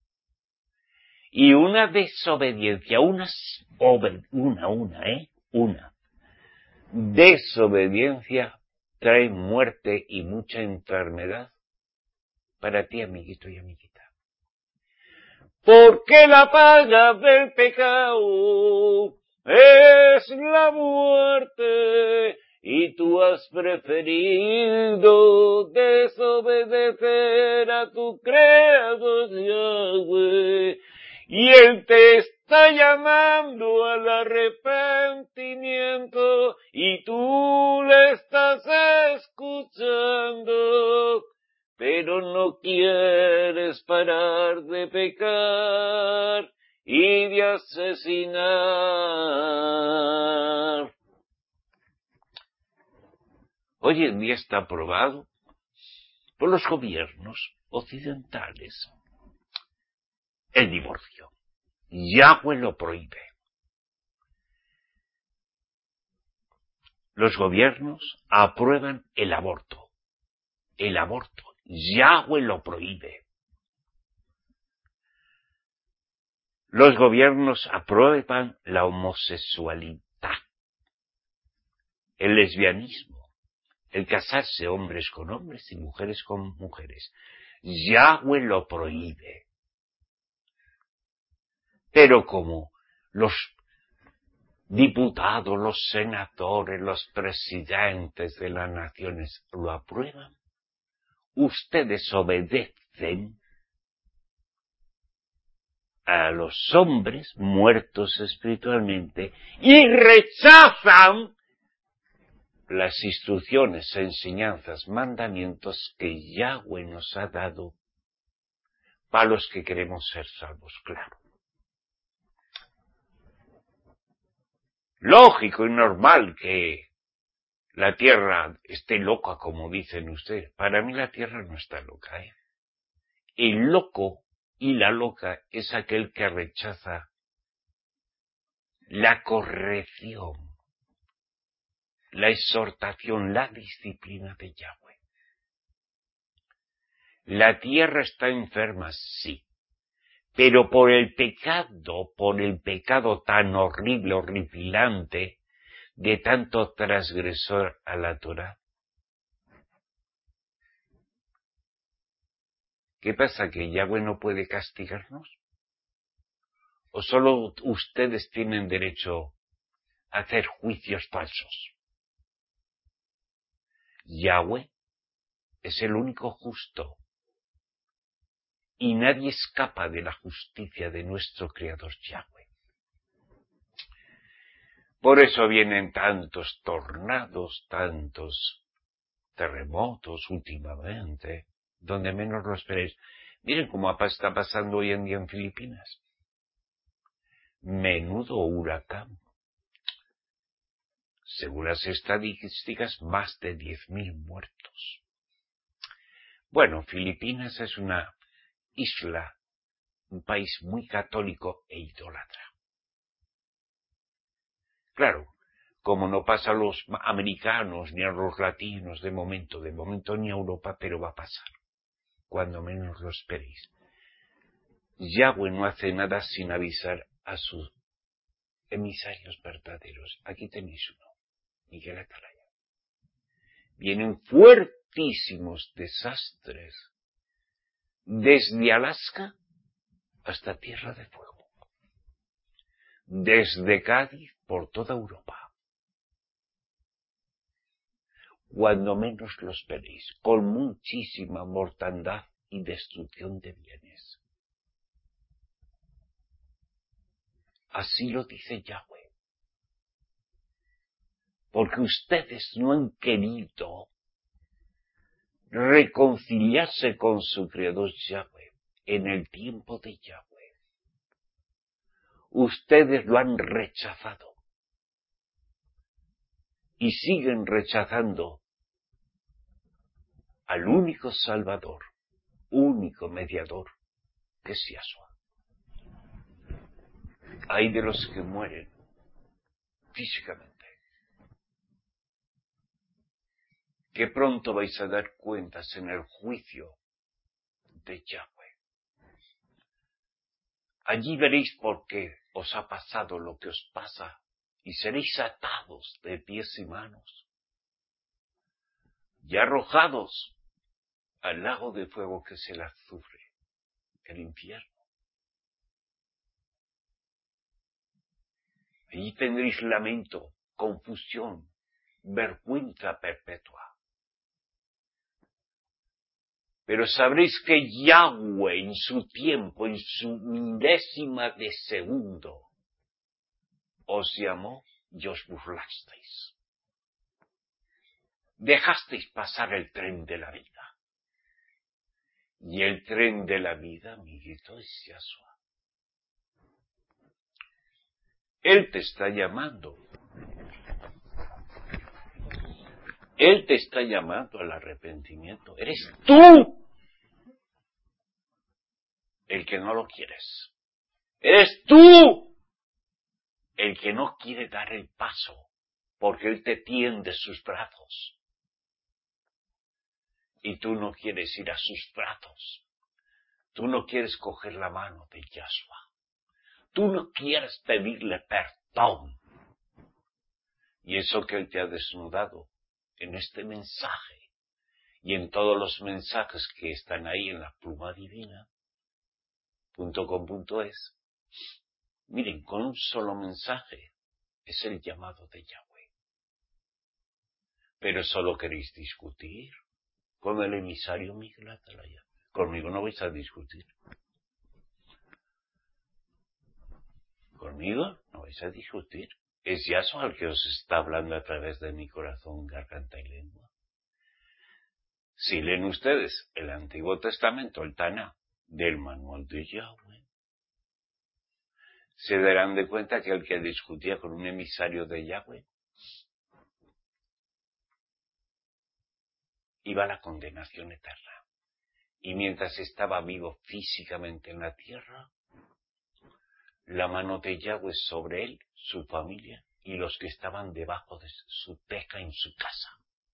Y una desobediencia, una, una, una, ¿eh? Una. Desobediencia trae muerte y mucha enfermedad para ti, amiguito y amiguita. Porque la paga del pecado es la muerte, y tú has preferido desobedecer a tu Creador Yahweh, y Él te está llamando al arrepentimiento, y tú le estás escuchando. Pero no quieres parar de pecar y de asesinar. Hoy en día está aprobado por los gobiernos occidentales el divorcio. Yahweh lo prohíbe. Los gobiernos aprueban el aborto. El aborto. Yahweh lo prohíbe. Los gobiernos aprueban la homosexualidad, el lesbianismo, el casarse hombres con hombres y mujeres con mujeres. Yahweh lo prohíbe. Pero como los diputados, los senadores, los presidentes de las naciones lo aprueban, ustedes obedecen a los hombres muertos espiritualmente y rechazan las instrucciones, enseñanzas, mandamientos que Yahweh nos ha dado para los que queremos ser salvos, claro. Lógico y normal que la tierra esté loca, como dicen ustedes. Para mí la tierra no está loca, ¿eh? El loco y la loca es aquel que rechaza la corrección, la exhortación, la disciplina de Yahweh. La tierra está enferma, sí, pero por el pecado, por el pecado tan horrible, horripilante, de tanto transgresor a la Torá. ¿Qué pasa? ¿Que Yahweh no puede castigarnos? ¿O solo ustedes tienen derecho a hacer juicios falsos? Yahweh es el único justo. Y nadie escapa de la justicia de nuestro Creador Yahweh. Por eso vienen tantos tornados, tantos terremotos últimamente, donde menos lo esperéis. Miren cómo está pasando hoy en día en Filipinas. Menudo huracán. Según las estadísticas, más de diez mil muertos. Bueno, Filipinas es una isla, un país muy católico e idólatra. Claro, como no pasa a los americanos ni a los latinos de momento, de momento ni a Europa, pero va a pasar, cuando menos lo esperéis. Yahweh no hace nada sin avisar a sus emisarios verdaderos. Aquí tenéis uno, Miguel Atalaya. Vienen fuertísimos desastres, desde Alaska hasta Tierra de Fuego, desde Cádiz por toda Europa. Cuando menos lo esperéis, con muchísima mortandad y destrucción de bienes. Así lo dice Yahweh. Porque ustedes no han querido reconciliarse con su Creador Yahweh en el tiempo de Yahweh. Ustedes lo han rechazado. Y siguen rechazando al único Salvador, único mediador, que es Yahshua. Hay de los que mueren físicamente. Que pronto vais a dar cuentas en el juicio de Yahweh. Allí veréis por qué os ha pasado lo que os pasa y seréis atados de pies y manos y arrojados al lago de fuego que es el azufre, el infierno. Allí tendréis lamento, confusión, vergüenza perpetua. Pero sabréis que Yahweh en su tiempo, en su milésima de segundo, os llamó y os burlasteis. Dejasteis pasar el tren de la vida. Y el tren de la vida, amiguito, es Yahshua. Él te está llamando. Él te está llamando al arrepentimiento. Eres tú el que no lo quieres. Eres tú el que no quiere dar el paso, porque Él te tiende sus brazos. Y tú no quieres ir a sus brazos. Tú no quieres coger la mano de Yahshua. Tú no quieres pedirle perdón. Y eso que Él te ha desnudado en este mensaje y en todos los mensajes que están ahí en la pluma divina punto com punto es. Miren, con un solo mensaje es el llamado de Yahweh. Pero solo queréis discutir con el emisario Miguel Atalaya. Conmigo no vais a discutir. Conmigo no vais a discutir. Es Yahshua el que os está hablando a través de mi corazón, garganta y lengua. Si leen ustedes el Antiguo Testamento, el Taná, del manual de Yahweh, se darán de cuenta que el que discutía con un emisario de Yahweh iba a la condenación eterna. Y mientras estaba vivo físicamente en la tierra, la mano de Yahweh sobre él, su familia y los que estaban debajo de su teja en su casa.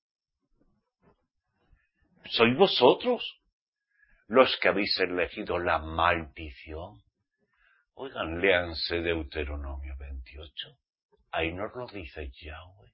¿Sois vosotros los que habéis elegido la maldición? Oigan, léanse Deuteronomio veintiocho. Ahí nos lo dice Yahweh.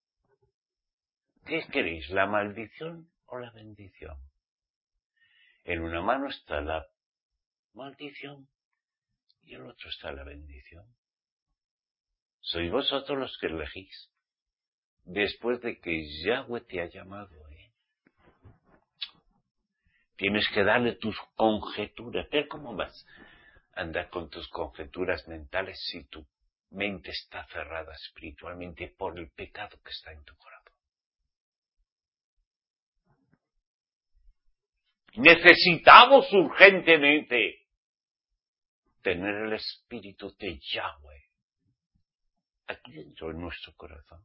¿Qué queréis, la maldición o la bendición? En una mano está la maldición y el otro está la bendición. Sois vosotros los que elegís, después de que Yahweh te ha llamado, ¿eh? Tienes que darle tus conjeturas. Pero ¿cómo vas a andar con tus conjeturas mentales si tu mente está cerrada espiritualmente por el pecado que está en tu corazón? Necesitamos urgentemente tener el espíritu de Yahweh aquí dentro de nuestro corazón.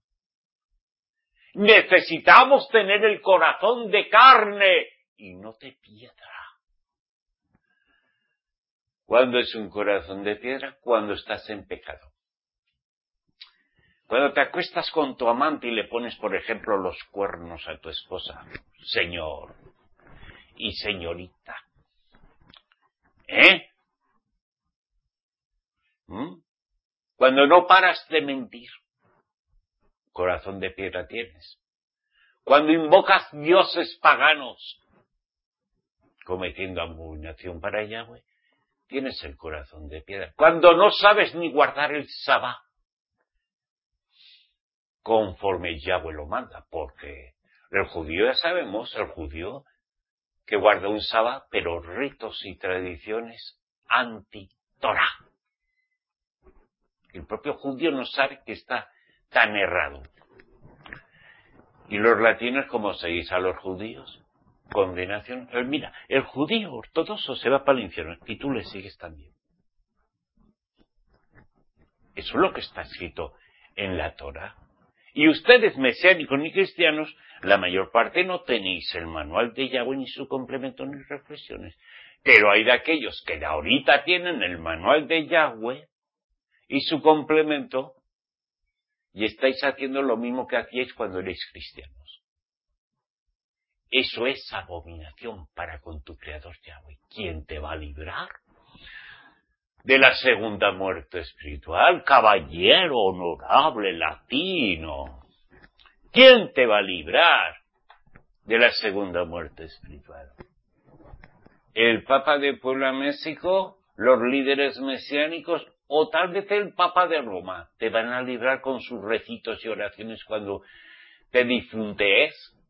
Necesitamos tener el corazón de carne y no de piedra. ¿Cuándo es un corazón de piedra? Cuando estás en pecado. Cuando te acuestas con tu amante y le pones, por ejemplo, los cuernos a tu esposa, señor y señorita, ¿eh? ¿Mm? Cuando no paras de mentir, corazón de piedra tienes. Cuando invocas dioses paganos, cometiendo abominación para Yahweh, tienes el corazón de piedra. Cuando no sabes ni guardar el sabá, conforme Yahweh lo manda, porque el judío, ya sabemos, el judío que guarda un sabá, pero ritos y tradiciones anti-Torah. El propio judío no sabe que está tan errado. Y los latinos, como seguís a los judíos, condenación. Pero mira, el judío ortodoxo se va para el infierno y tú le sigues también. Eso es lo que está escrito en la Torah. Y ustedes, mesiánicos ni cristianos, la mayor parte no tenéis el manual de Yahweh, ni su complemento, ni reflexiones. Pero hay de aquellos que de ahorita tienen el manual de Yahweh y su complemento, y estáis haciendo lo mismo que hacíais cuando erais cristianos. Eso es abominación para con tu Creador Yahweh. ¿Quién te va a librar de la segunda muerte espiritual? Caballero honorable latino. ¿Quién te va a librar de la segunda muerte espiritual? ¿El Papa de Puebla, México? ¿Los líderes mesiánicos? ¿O tal vez el Papa de Roma? ¿Te van a librar con sus recitos y oraciones cuando te difuntees?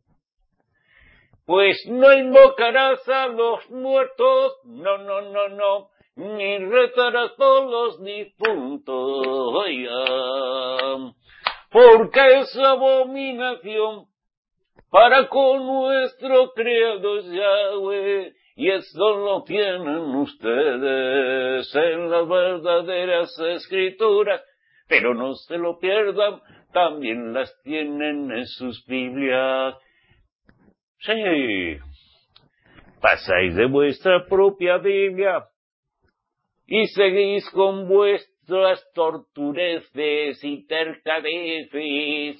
Pues no invocarás a los muertos, no, no, no, no, ni rezarás por los difuntos, oiga, porque es abominación para con nuestro Creador Yahweh, y eso lo tienen ustedes en las verdaderas escrituras, pero no se lo pierdan, también las tienen en sus Biblias. Sí, pasáis de vuestra propia Biblia y seguís con vuestras tortureces y tercadeces.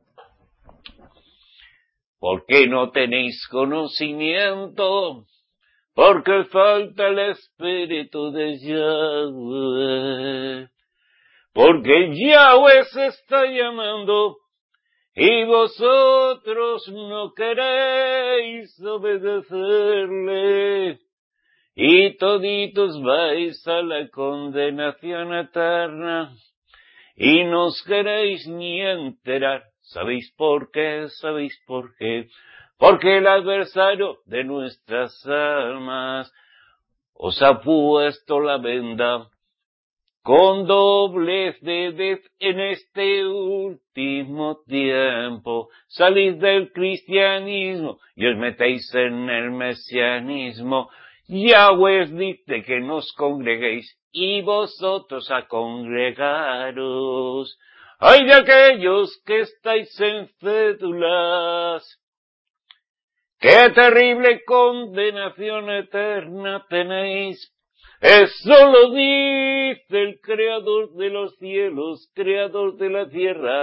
¿Por qué no tenéis conocimiento? Porque falta el Espíritu de Yahweh. Porque Yahweh se está llamando y vosotros no queréis obedecerle, y toditos vais a la condenación eterna, y no os queréis ni enterar. ¿Sabéis por qué? ¿Sabéis por qué? Porque el adversario de nuestras almas os ha puesto la venda con doblez de vez en este último tiempo. Salid del cristianismo y os metéis en el mesianismo. Yahweh os dice que nos congreguéis y vosotros a congregaros. ¡Ay de aquellos que estáis en cédulas! ¡Qué terrible condenación eterna tenéis! Eso lo dice el Creador de los cielos, Creador de la tierra,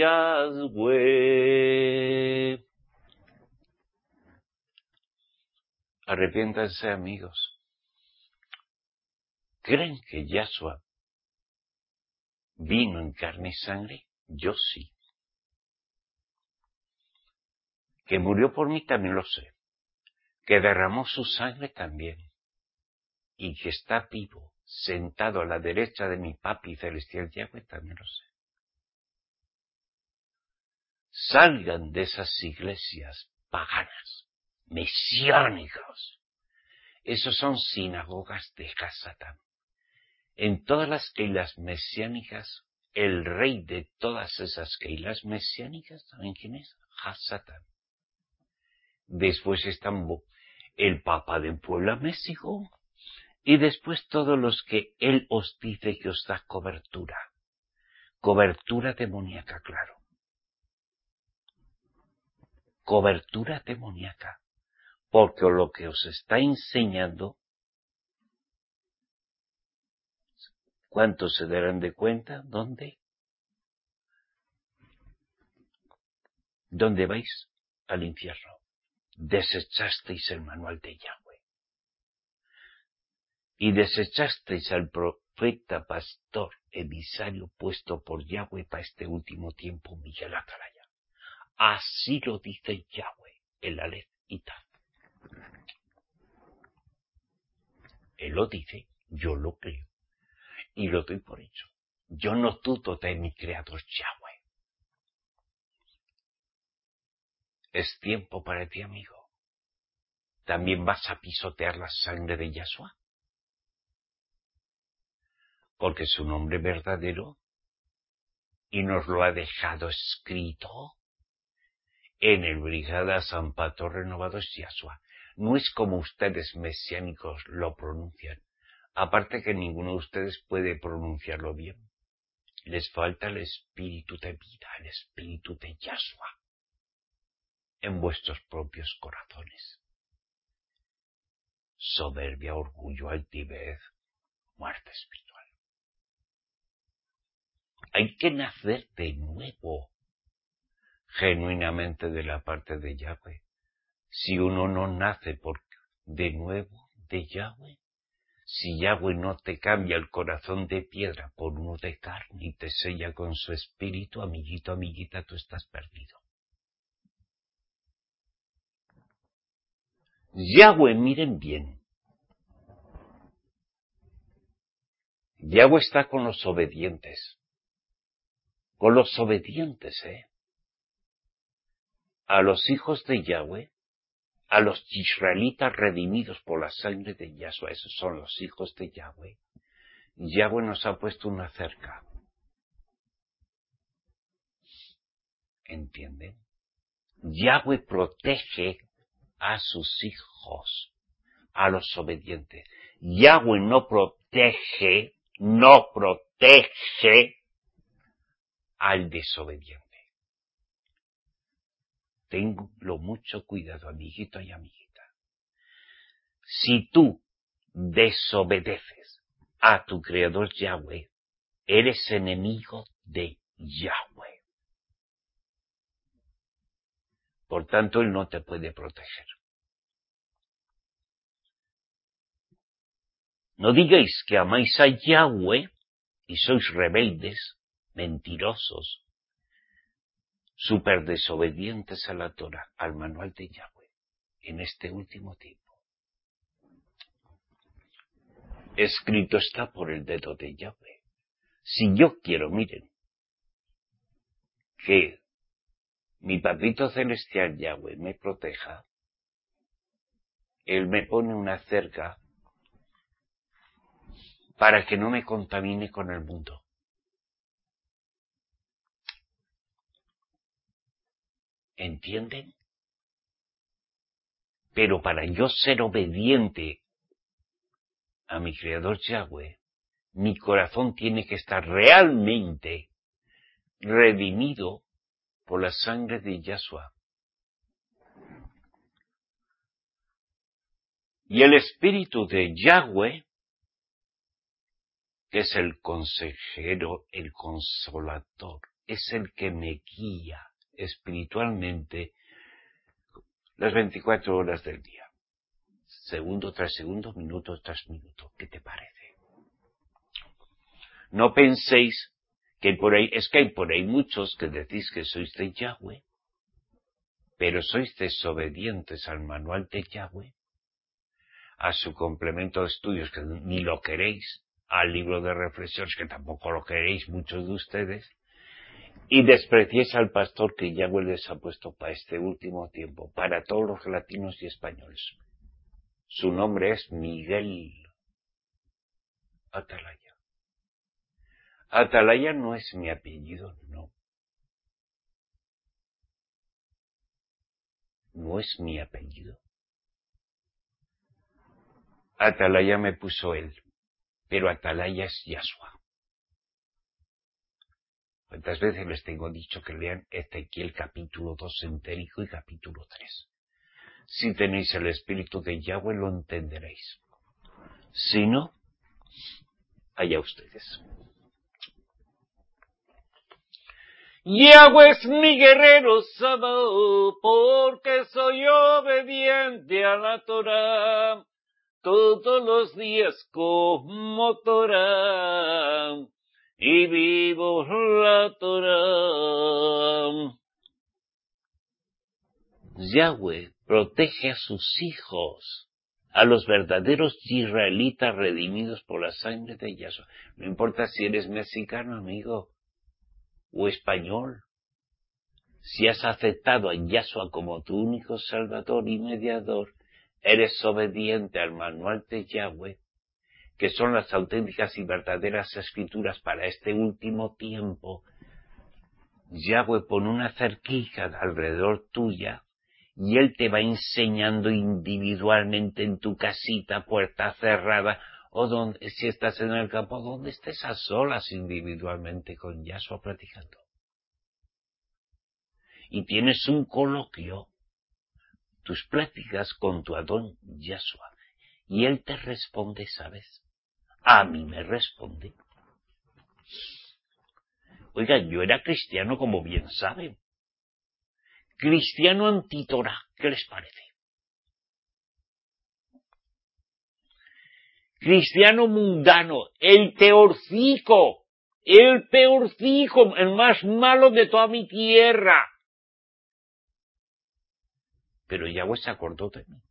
Yahweh. Arrepiéntanse, amigos. ¿Creen que Yahshua vino en carne y sangre? Yo sí. Que murió por mí también lo sé. Que derramó su sangre también. Y que está vivo. sentado a la derecha de mi papi celestial Yahweh, también lo sé. Salgan de esas iglesias paganas, mesiánicas. Esos son sinagogas de Hasatán. En todas las keilas mesiánicas, el rey de todas esas keilas mesiánicas, ¿saben quién es? Hasatán. Después están el Papa de Puebla, México, y después todos los que él os dice que os da cobertura. Cobertura demoníaca, claro. Cobertura demoníaca. Porque lo que os está enseñando, ¿cuántos se darán de cuenta? ¿Dónde? ¿Dónde vais? Al infierno. Desechasteis el manual de Yahweh. Y desechasteis al profeta, pastor, emisario puesto por Yahweh para este último tiempo, Miguel Atalaya. Así lo dice Yahweh, el Aleph y Tav. Él lo dice, yo lo creo, y lo doy por hecho. Yo no dudo de mi creador Yahweh. Es tiempo para ti, amigo. ¿También vas a pisotear la sangre de Yahshua? Porque su nombre verdadero, y nos lo ha dejado escrito en el Brigada San Pato Renovado, es Yahshua. No es como ustedes mesiánicos lo pronuncian. Aparte que ninguno de ustedes puede pronunciarlo bien. Les falta el espíritu de vida, el espíritu de Yahshua en vuestros propios corazones. Soberbia, orgullo, altivez, muerte espiritual. Hay que nacer de nuevo, genuinamente de la parte de Yahweh. Si uno no nace por de nuevo de Yahweh, si Yahweh no te cambia el corazón de piedra por uno de carne y te sella con su espíritu, amiguito, amiguita, tú estás perdido. Yahweh, miren bien. Yahweh está con los obedientes. Con los obedientes, ¿eh? A los hijos de Yahweh, a los israelitas redimidos por la sangre de Yahshua, esos son los hijos de Yahweh. Yahweh nos ha puesto una cerca. ¿Entienden? Yahweh protege a sus hijos, a los obedientes. Yahweh no protege, no protege al desobediente. Tenlo mucho cuidado, amiguito y amiguita. Si tú desobedeces a tu creador Yahweh, eres enemigo de Yahweh. Por tanto, él no te puede proteger. No digáis que amáis a Yahweh y sois rebeldes, mentirosos, súper desobedientes a la Torah, al manual de Yahweh, en este último tiempo. Escrito está por el dedo de Yahweh. Si yo quiero, miren, que mi papito celestial Yahweh me proteja, él me pone una cerca para que no me contamine con el mundo. ¿Entienden? Pero para yo ser obediente a mi creador Yahweh, mi corazón tiene que estar realmente redimido por la sangre de Yahshua. Y el espíritu de Yahweh, que es el consejero, el consolador, es el que me guía espiritualmente las veinticuatro horas del día. Segundo tras segundo, minuto tras minuto. ¿Qué te parece? No penséis que por ahí, es que hay por ahí muchos que decís que sois de Yahweh, pero sois desobedientes al manual de Yahweh, a su complemento de estudios que ni lo queréis, al libro de reflexiones, que tampoco lo queréis muchos de ustedes, y despreciéis al pastor que Yahweh les ha puesto para este último tiempo, para todos los latinos y españoles. Su nombre es Miguel Atalaya. Atalaya no es mi apellido, no. No es mi apellido. Atalaya me puso él, pero Atalaya es Yahshua. ¿Cuántas veces les tengo dicho que lean Ezequiel capítulo dos entérico y capítulo tres? Si tenéis el espíritu de Yahweh lo entenderéis. Si no, allá ustedes. Yahweh es mi guerrero Sabaoth, porque soy obediente a la Torah, todos los días como Torah, y vivo la Torah. Yahweh protege a sus hijos, a los verdaderos israelitas redimidos por la sangre de Yahshua. No importa si eres mexicano, amigo, o español. Si has aceptado a Yahshua como tu único salvador y mediador, eres obediente al manual de Yahweh, que son las auténticas y verdaderas escrituras para este último tiempo. Yahweh pone una cerquilla alrededor tuya y Él te va enseñando individualmente en tu casita, puerta cerrada, o donde, si estás en el campo, donde estés a solas individualmente con Yahshua platicando. Y tienes un coloquio, tus pláticas con tu Adón Yahshua, y Él te responde, ¿sabes? A mí me responde. Oiga, yo era cristiano, como bien saben. Cristiano antitorá, ¿qué les parece? Cristiano mundano, el peorcico, el peorcico, el más malo de toda mi tierra. Pero Yahweh se acordó de mí.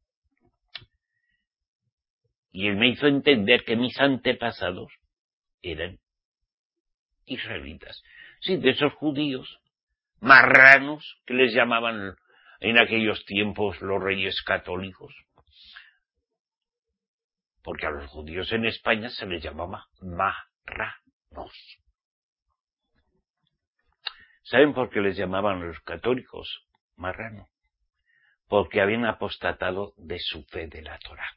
Y Él me hizo entender que mis antepasados eran israelitas. Sí, de esos judíos marranos que les llamaban en aquellos tiempos los reyes católicos. Porque a los judíos en España se les llamaba marranos. ¿Saben por qué les llamaban los católicos marranos? Porque habían apostatado de su fe de la Torá.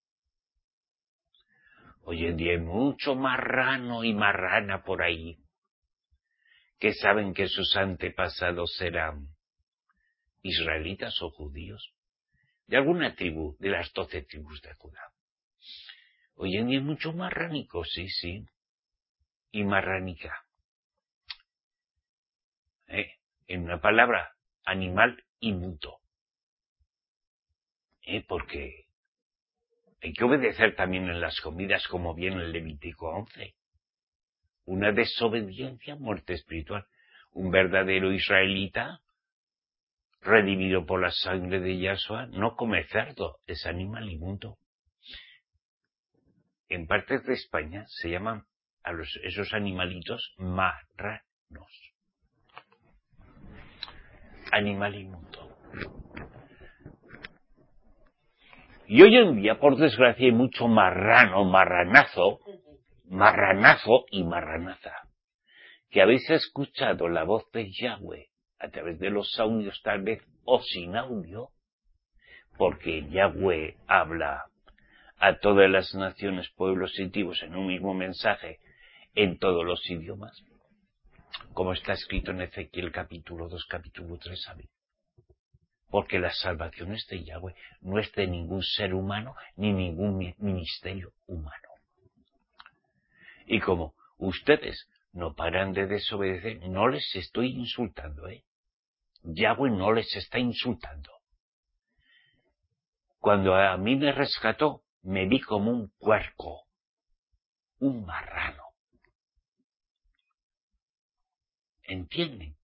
Hoy en día hay mucho marrano y marrana por ahí que saben que sus antepasados eran israelitas o judíos, de alguna tribu, de las doce tribus de Judá. Hoy en día hay mucho marránico, sí, sí, y marránica. ¿Eh? En una palabra, animal inmundo. ¿Eh? Porque hay que obedecer también en las comidas, como viene el Levítico once. Una desobediencia, muerte espiritual. Un verdadero israelita, redimido por la sangre de Yahshua, no come cerdo, es animal inmundo. En partes de España se llaman a los, esos animalitos marranos. Animal inmundo. Y hoy en día, por desgracia, hay mucho marrano, marranazo, marranazo y marranaza, que habéis escuchado la voz de Yahweh a través de los audios tal vez o sin audio, porque Yahweh habla a todas las naciones, pueblos y tribus en un mismo mensaje en todos los idiomas, como está escrito en Ezequiel capítulo dos, capítulo tres, ¿saben? Porque la salvación es de Yahweh, no es de ningún ser humano ni ningún ministerio humano. Y como ustedes no paran de desobedecer, no les estoy insultando, ¿eh? Yahweh no les está insultando. Cuando a mí me rescató, me vi como un puerco, un marrano. ¿Entienden?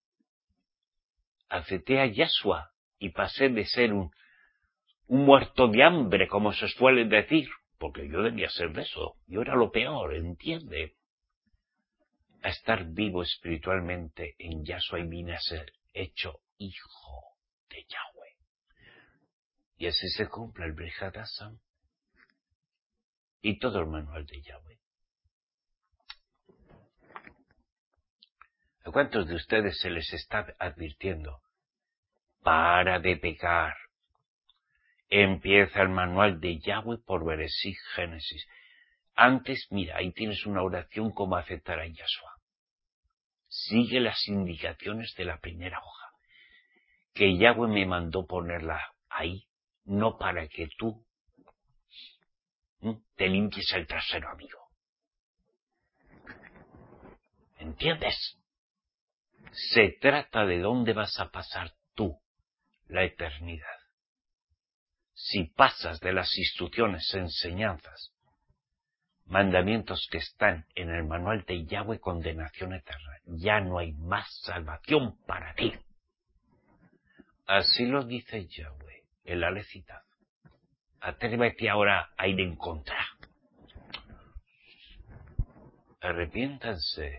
Acepté a Yahshua y pasé de ser un, un muerto de hambre, como se suele decir, porque yo debía ser de eso, yo era lo peor, ¿entiende? A estar vivo espiritualmente en Yahshua y vine a ser hecho hijo de Yahweh. Y así se cumple el Brihad Hasam y todo el manual de Yahweh. ¿A cuántos de ustedes se les está advirtiendo? Para de pecar. Empieza el manual de Yahweh por Bereshit Génesis. Antes, mira, ahí tienes una oración como aceptar a Yahshua. Sigue las indicaciones de la primera hoja, que Yahweh me mandó ponerla ahí, no para que tú ¿m? te limpies el trasero, amigo. ¿Entiendes? Se trata de dónde vas a pasar tú la eternidad. Si pasas de las instrucciones, enseñanzas, mandamientos que están en el manual de Yahweh, condenación eterna, ya no hay más salvación para ti. Así lo dice Yahweh, el Alecitado. Atrévete ahora a ir en contra. Arrepiéntanse.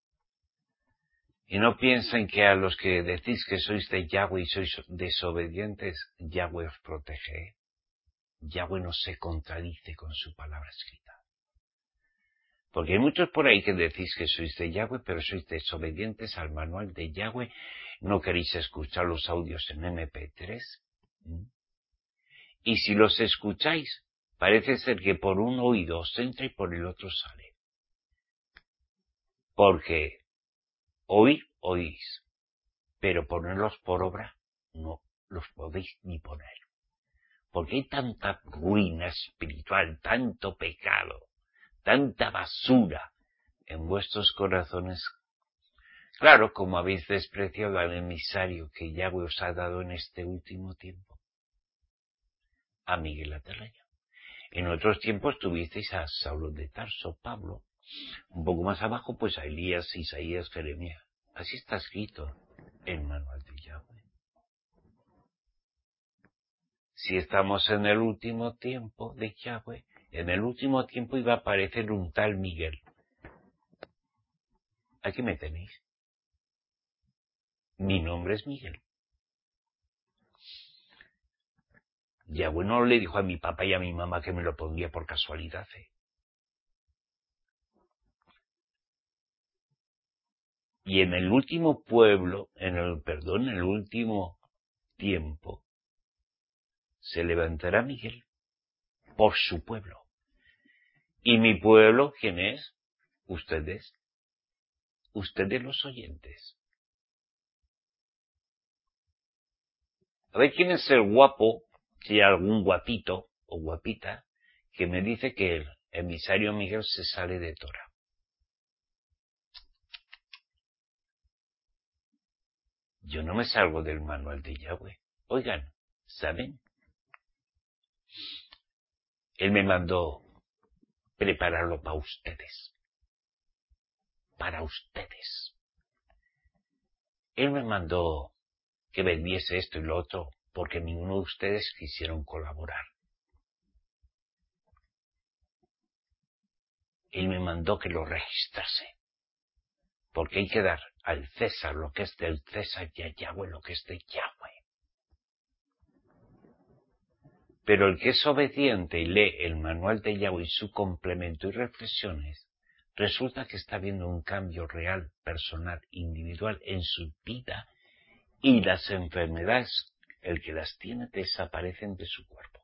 Y no piensen que a los que decís que sois de Yahweh y sois desobedientes, Yahweh os protege. Yahweh no se contradice con su palabra escrita. Porque hay muchos por ahí que decís que sois de Yahweh, pero sois desobedientes al manual de Yahweh. No queréis escuchar los audios en eme pe tres. ¿Mm? Y si los escucháis, parece ser que por un oído os entra y por el otro sale. Porque oír, oís, pero ponerlos por obra, no los podéis ni poner. Porque hay tanta ruina espiritual, tanto pecado, tanta basura en vuestros corazones. Claro, como habéis despreciado al emisario que Yahweh os ha dado en este último tiempo, a Miguel Aterreño. En otros tiempos tuvisteis a Saulo de Tarso, Pablo. Un poco más abajo, pues a Elías, Isaías, Jeremías. Así está escrito en el manual de Yahweh. Si estamos en el último tiempo de Yahweh, en el último tiempo iba a aparecer un tal Miguel. Aquí me tenéis. Mi nombre es Miguel. Yahweh no le dijo a mi papá y a mi mamá que me lo pondría por casualidad, ¿eh? Y en el último pueblo, en el, perdón, en el último tiempo, se levantará Miguel por su pueblo. ¿Y mi pueblo quién es? Ustedes. Ustedes los oyentes. A ver quién es el guapo, si hay algún guapito o guapita, que me dice que el emisario Miguel se sale de Torah. Yo no me salgo del manual de Yahweh. Oigan, ¿saben? Él me mandó prepararlo para ustedes. Para ustedes. Él me mandó que vendiese esto y lo otro porque ninguno de ustedes quisieron colaborar. Él me mandó que lo registrase. Porque hay que dar al César lo que es del César y a Yahweh lo que es de Yahweh. Pero el que es obediente y lee el manual de Yahweh y su complemento y reflexiones, resulta que está viendo un cambio real, personal, individual en su vida y las enfermedades, el que las tiene, desaparecen de su cuerpo.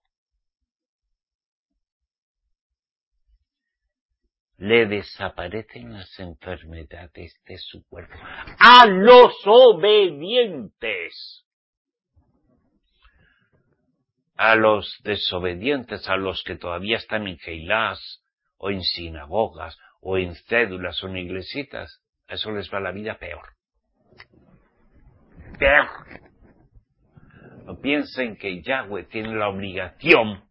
Le desaparecen las enfermedades de su cuerpo. ¡A los obedientes! A los desobedientes, a los que todavía están en keilás, o en sinagogas, o en cédulas, o en iglesitas, a eso les va la vida peor. Peor. No piensen que Yahweh tiene la obligación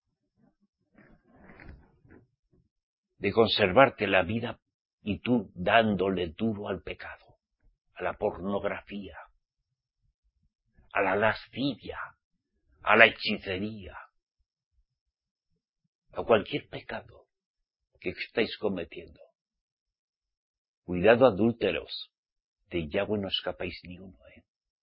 de conservarte la vida y tú dándole duro al pecado, a la pornografía, a la lascivia, a la hechicería, a cualquier pecado que estáis cometiendo. Cuidado, adúlteros, de Yahweh no escapáis ni uno, ¿eh?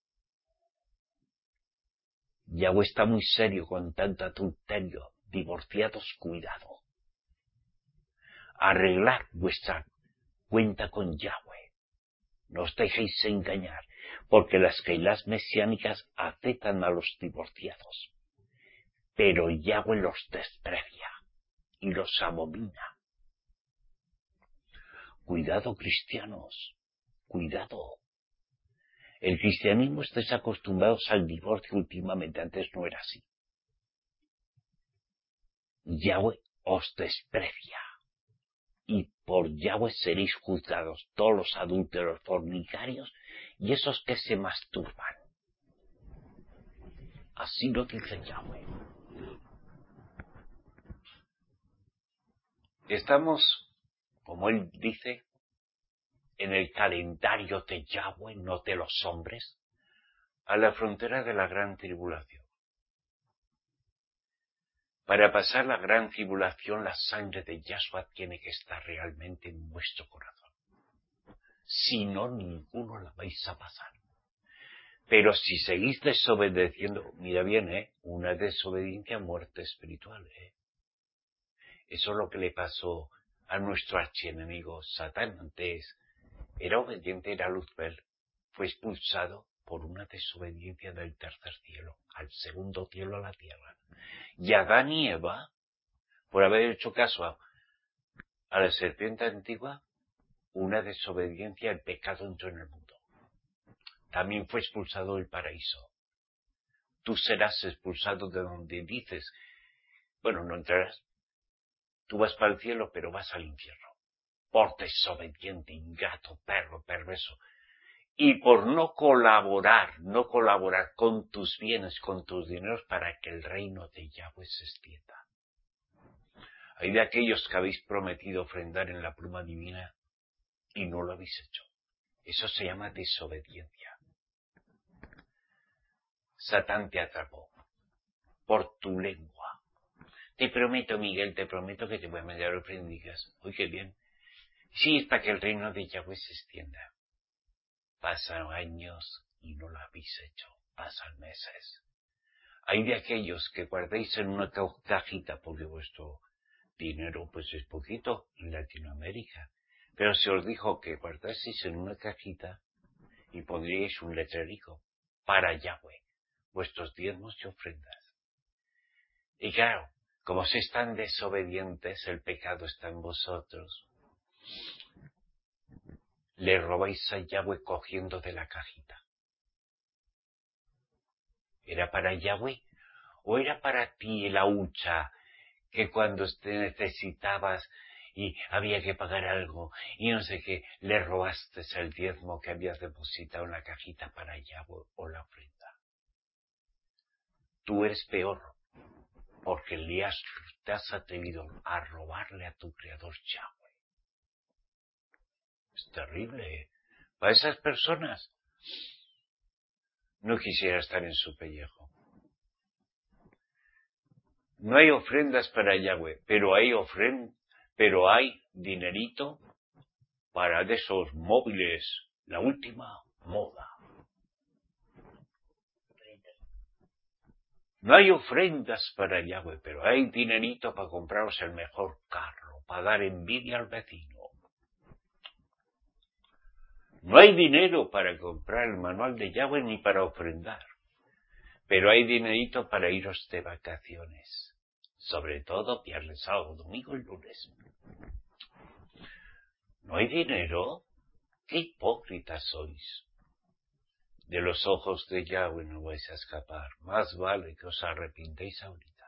Yahweh está muy serio con tanto adulterio. Divorciados, cuidado. Arreglad vuestra cuenta con Yahweh. No os dejéis engañar, porque las Keilas mesiánicas aceptan a los divorciados. Pero Yahweh los desprecia y los abomina. Cuidado, cristianos, cuidado. El cristianismo estáis acostumbrados al divorcio últimamente, antes no era así. Yahweh os desprecia. Y por Yahweh seréis juzgados todos los adúlteros, fornicarios y esos que se masturban. Así lo dice Yahweh. Estamos, como él dice, en el calendario de Yahweh, no de los hombres, a la frontera de la gran tribulación. Para pasar la gran tribulación, la sangre de Yahshua tiene que estar realmente en vuestro corazón. Si no, ninguno la vais a pasar. Pero si seguís desobedeciendo, mira bien, ¿eh? Una desobediencia a muerte espiritual, ¿eh? Eso es lo que le pasó a nuestro archienemigo Satán. Antes era obediente, era Luzbel, fue expulsado por una desobediencia del tercer cielo, al segundo cielo, a la tierra. Y Adán y Eva, por haber hecho caso a, a la serpiente antigua, una desobediencia, el pecado entró en el mundo. También fue expulsado del paraíso. Tú serás expulsado de donde dices, bueno, no entrarás. Tú vas para el cielo, pero vas al infierno. Por desobediente, ingrato, perro, perverso. Y por no colaborar, no colaborar con tus bienes, con tus dineros, para que el reino de Yahweh se extienda. Hay de aquellos que habéis prometido ofrendar en la pluma divina y no lo habéis hecho. Eso se llama desobediencia. Satán te atrapó por tu lengua. Te prometo, Miguel, te prometo que te voy a mandar ofrendigas. Uy, qué bien. Sí, es para que el reino de Yahweh se extienda. Pasan años y no lo habéis hecho. Pasan meses. Hay de aquellos que guardéis en una cajita porque vuestro dinero pues es poquito en Latinoamérica. Pero se os dijo que guardaseis en una cajita y pondríais un letrerico para Yahweh, vuestros diezmos y ofrendas. Y claro, como sois tan desobedientes, el pecado está en vosotros. Le robáis a Yahweh cogiendo de la cajita. ¿Era para Yahweh o era para ti la hucha que cuando te necesitabas y había que pagar algo y no sé qué, le robaste el diezmo que habías depositado en la cajita para Yahweh o la ofrenda? Tú eres peor porque le has, te has atrevido a robarle a tu creador Yahweh. Es terrible, ¿eh? Para esas personas no quisiera estar en su pellejo. No hay ofrendas para Yahweh, pero hay ofrenda, pero hay dinerito para de esos móviles, la última moda. No hay ofrendas para Yahweh, pero hay dinerito para compraros el mejor carro, para dar envidia al vecino. No hay dinero para comprar el manual de Yahweh ni para ofrendar, pero hay dinerito para iros de vacaciones. Sobre todo viernes, sábado, domingo y lunes. ¿No hay dinero? ¡Qué hipócritas sois! De los ojos de Yahweh no vais a escapar. Más vale que os arrepintéis ahorita.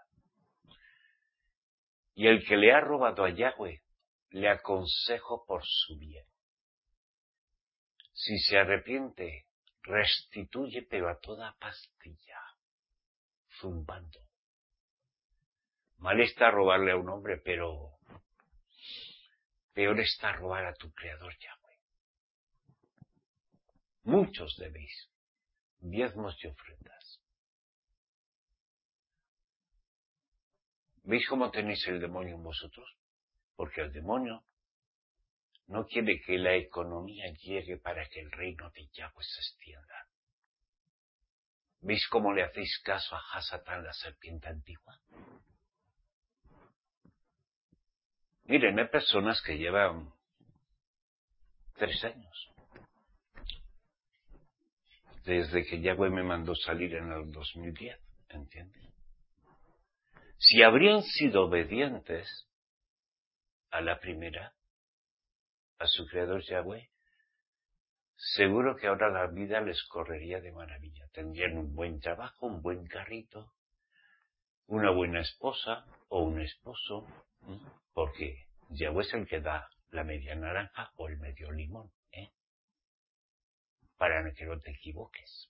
Y el que le ha robado a Yahweh, le aconsejo por su bien. Si se arrepiente, restituye, pero a toda pastilla, zumbando. Mal está robarle a un hombre, pero peor está robar a tu creador Yahweh. Muchos debéis, diezmos y ofrendas. ¿Veis cómo tenéis el demonio en vosotros? Porque el demonio no quiere que la economía llegue para que el reino de Yahweh se extienda. ¿Veis cómo le hacéis caso a Hasatán, la serpiente antigua? Miren, hay personas que llevan tres años. Desde que Yahweh me mandó salir en el dos mil diez, ¿entiendes? Si habrían sido obedientes a la primera, a su creador Yahweh, seguro que ahora la vida les correría de maravilla. Tendrían un buen trabajo, un buen carrito, una buena esposa o un esposo, ¿eh? Porque Yahweh es el que da la media naranja o el medio limón, ¿eh? Para que no te equivoques.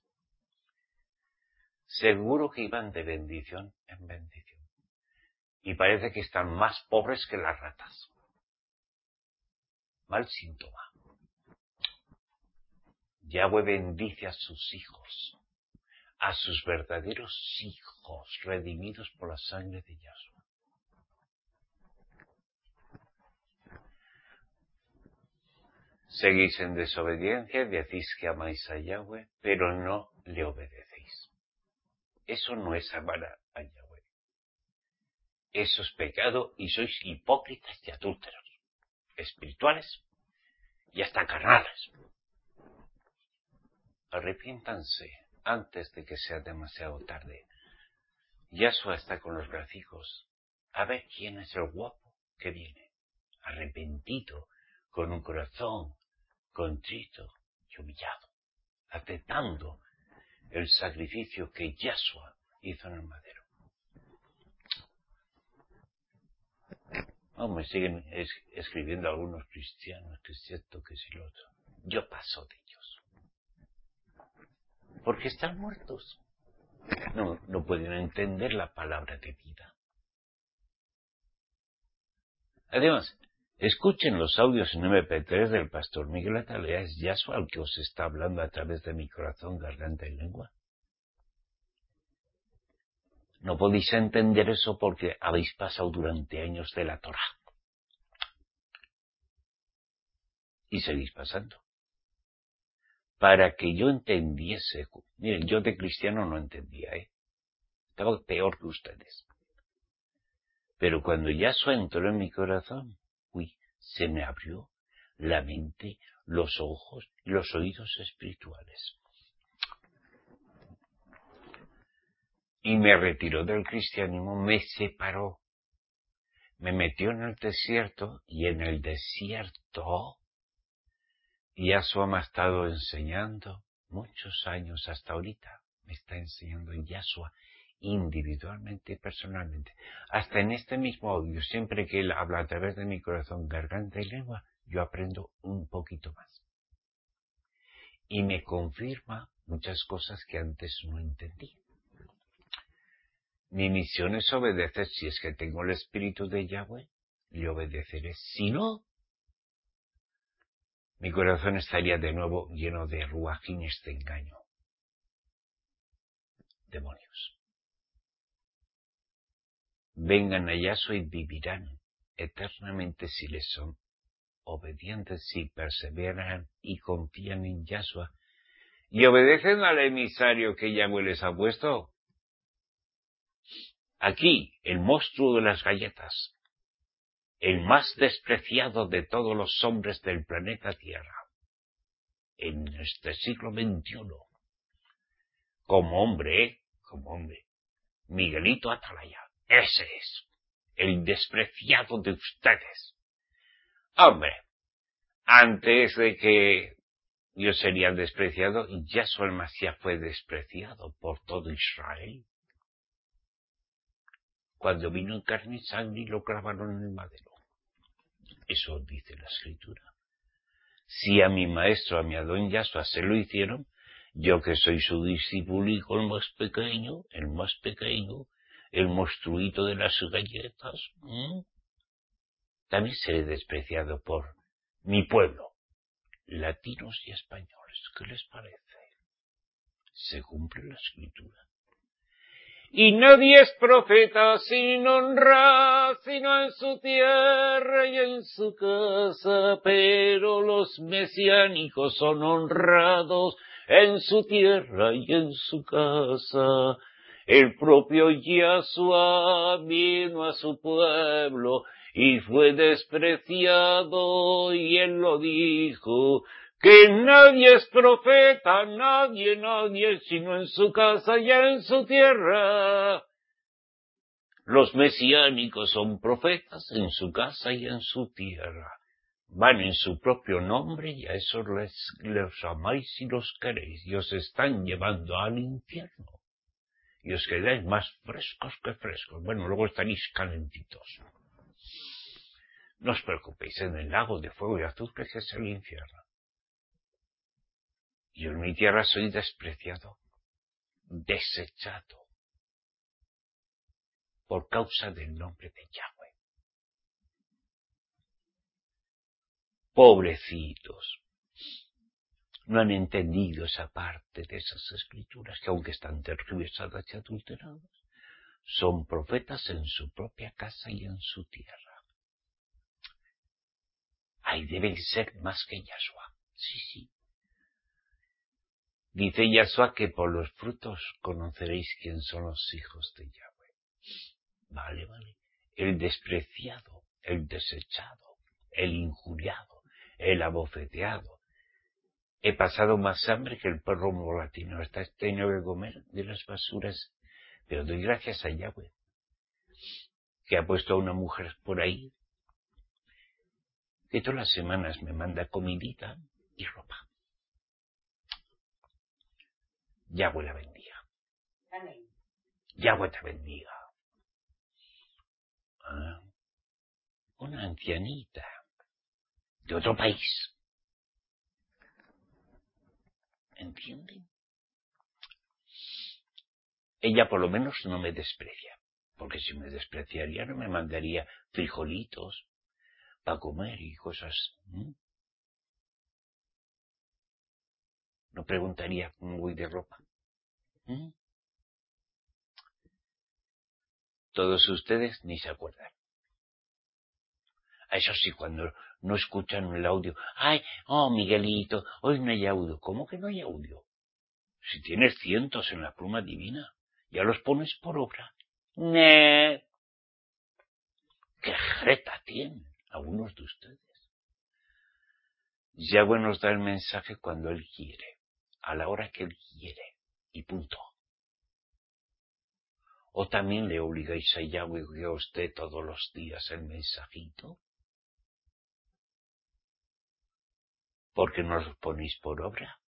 Seguro que iban de bendición en bendición. Y parece que están más pobres que las ratas. Mal síntoma. Yahweh bendice a sus hijos, a sus verdaderos hijos, redimidos por la sangre de Yahshua. Seguís en desobediencia, decís que amáis a Yahweh, pero no le obedecéis. Eso no es amar a Yahweh. Eso es pecado y sois hipócritas y adúlteros, espirituales y hasta carnales. Arrepiéntanse antes de que sea demasiado tarde. Yahshua está con los brazos. A ver quién es el guapo que viene, arrepentido, con un corazón contrito y humillado, aceptando el sacrificio que Yahshua hizo en el madero. Oh, me siguen es, escribiendo algunos cristianos, que es esto, que es lo otro. Yo paso de ellos. Porque están muertos. No, no pueden entender la palabra de vida. Además, escuchen los audios en eme pe tres del pastor Miguel Atalea, es Yahshua al que os está hablando a través de mi corazón, garganta y lengua. No podéis entender eso porque habéis pasado durante años de la Torá. Y seguís pasando. Para que yo entendiese, miren, yo de cristiano no entendía, ¿eh? Estaba peor que ustedes. Pero cuando Yahshua entró en mi corazón, uy, se me abrió la mente, los ojos y los oídos espirituales. Y me retiró del cristianismo, me separó. Me metió en el desierto y en el desierto Yahshua me ha estado enseñando muchos años hasta ahorita. Me está enseñando Yahshua individualmente y personalmente. Hasta en este mismo audio, siempre que él habla a través de mi corazón, garganta y lengua, yo aprendo un poquito más. Y me confirma muchas cosas que antes no entendí. Mi misión es obedecer. Si es que tengo el espíritu de Yahweh, le obedeceré. Si no, mi corazón estaría de nuevo lleno de ruajines de engaño. Demonios. Vengan a Yahshua y vivirán eternamente si les son obedientes, si perseveran y confían en Yahshua y obedecen al emisario que Yahweh les ha puesto. Aquí, el monstruo de las galletas, el más despreciado de todos los hombres del planeta Tierra, en este siglo veintiuno, como hombre, ¿eh? Como hombre, Miguelito Atalaya, ese es, el despreciado de ustedes. Hombre, antes de que yo sería despreciado, Yahshua el Mashiach fue despreciado por todo Israel. Cuando vino en carne y sangre y lo clavaron en el madero. Eso dice la Escritura. Si a mi maestro, a mi Adón Yahshua se lo hicieron, yo que soy su discípulo, el más pequeño, el más pequeño, el monstruito de las galletas, ¿eh? También seré despreciado por mi pueblo, latinos y españoles. ¿Qué les parece? Se cumple la Escritura. Y nadie es profeta sin honra, sino en su tierra y en su casa, pero los mesiánicos son honrados en su tierra y en su casa. El propio Yahshua vino a su pueblo y fue despreciado, y él lo dijo, que nadie es profeta, nadie, nadie, sino en su casa y en su tierra. Los mesiánicos son profetas en su casa y en su tierra. Van en su propio nombre y a eso les, les amáis y los queréis, y os están llevando al infierno. Y os quedáis más frescos que frescos. Bueno, luego estaréis calentitos. No os preocupéis, en el lago de fuego y azufre que es el infierno. Yo en mi tierra soy despreciado, desechado, por causa del nombre de Yahweh. Pobrecitos, no han entendido esa parte de esas escrituras, que aunque están tergiversadas y adulteradas, son profetas en su propia casa y en su tierra. Ahí deben ser más que Yahshua. Sí, sí. Dice Yahshua que por los frutos conoceréis quién son los hijos de Yahweh. Vale, vale. El despreciado, el desechado, el injuriado, el abofeteado. He pasado más hambre que el perro molatino. Hasta he tenido que comer de las basuras. Pero doy gracias a Yahweh, que ha puesto a una mujer por ahí, que todas las semanas me manda comidita y ropa. Yahweh la bendiga. Amén. Yahweh te bendiga. Ah, una ancianita de otro país. ¿Entienden? Ella por lo menos no me desprecia, porque si me despreciaría no me mandaría frijolitos para comer y cosas. ¿Mm? No preguntaría cómo voy de ropa. ¿Mm? Todos ustedes ni se acuerdan. A eso sí, cuando no escuchan el audio, ay, oh Miguelito, hoy no hay audio. ¿Cómo que no hay audio? Si tienes cientos en la pluma divina, ya los pones por obra. ¡Nee! ¡Qué jeta tienen algunos de ustedes! Yahweh nos da el mensaje cuando Él quiere, a la hora que Él quiere, y punto. O también le obligáis a Yahweh que os dé todos los días el mensajito, porque no os ponéis por obra.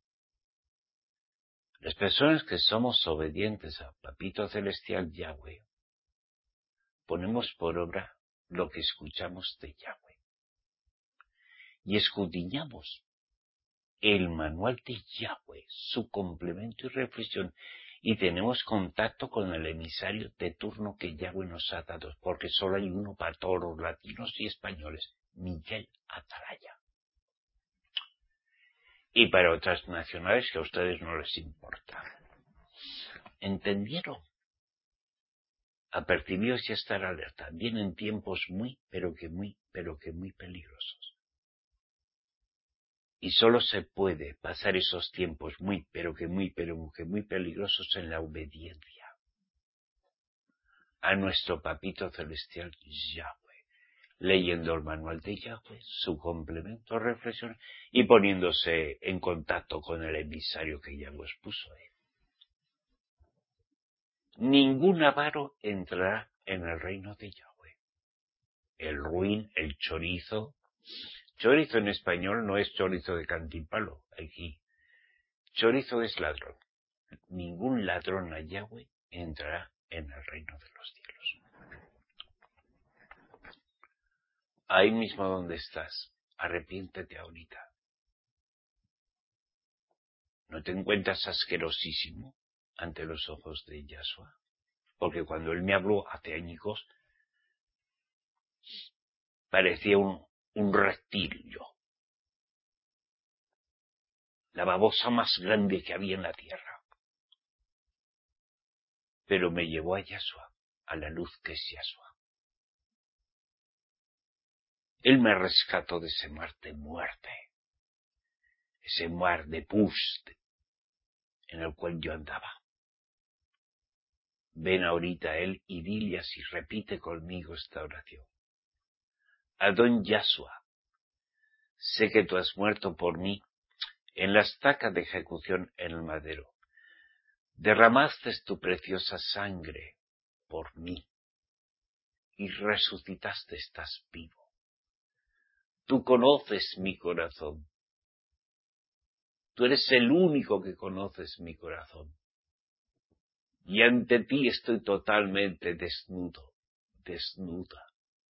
Las personas que somos obedientes a Papito Celestial Yahweh, ponemos por obra lo que escuchamos de Yahweh. Y escudriñamos el manual de Yahweh, su complemento y reflexión, y tenemos contacto con el emisario de turno que Yahweh nos ha dado, porque solo hay uno para todos los latinos y españoles, Miguel Atalaya. Y para otras nacionales que a ustedes no les importa. ¿Entendieron? Apercibidos y estar alerta. Vienen tiempos muy, pero que muy, pero que muy peligrosos. Y solo se puede pasar esos tiempos muy, pero que muy, pero que muy peligrosos en la obediencia a nuestro Papito Celestial Yahweh, leyendo el manual de Yahweh, su complemento, reflexión, y poniéndose en contacto con el emisario que Yahweh puso ahí. Ningún avaro entrará en el reino de Yahweh. El ruin, el chorizo. Chorizo en español no es chorizo de cantimpalo, aquí. Chorizo es ladrón. Ningún ladrón a Yahweh entrará en el reino de los cielos. Ahí mismo donde estás, arrepiéntete ahorita. ¿No te encuentras asquerosísimo ante los ojos de Yahshua? Porque cuando él me habló hace añicos, parecía un, un reptil yo. La babosa más grande que había en la tierra. pero me llevó a Yahshua, a la luz que es Yahshua. Él me rescató de ese mar de muerte, ese mar de pus en el cual yo andaba. Ven ahorita a Él y dile así, repite conmigo esta oración. Adón Yahshua, sé que tú has muerto por mí en la estaca de ejecución en el madero. Derramaste tu preciosa sangre por mí y resucitaste, estás vivo. Tú conoces mi corazón. Tú eres el único que conoces mi corazón. Y ante ti estoy totalmente desnudo, desnuda.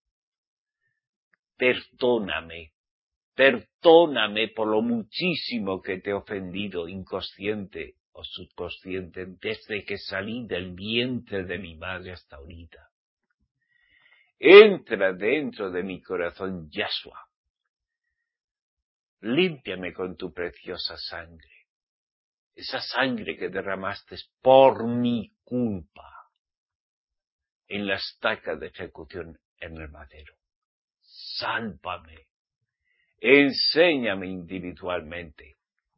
Perdóname, perdóname por lo muchísimo que te he ofendido, inconsciente o subconsciente, desde que salí del vientre de mi madre hasta ahorita. Entra dentro de mi corazón, Yahshua. Límpiame con tu preciosa sangre, esa sangre que derramaste por mi culpa en la estaca de ejecución en el madero. Sálvame, enséñame individualmente.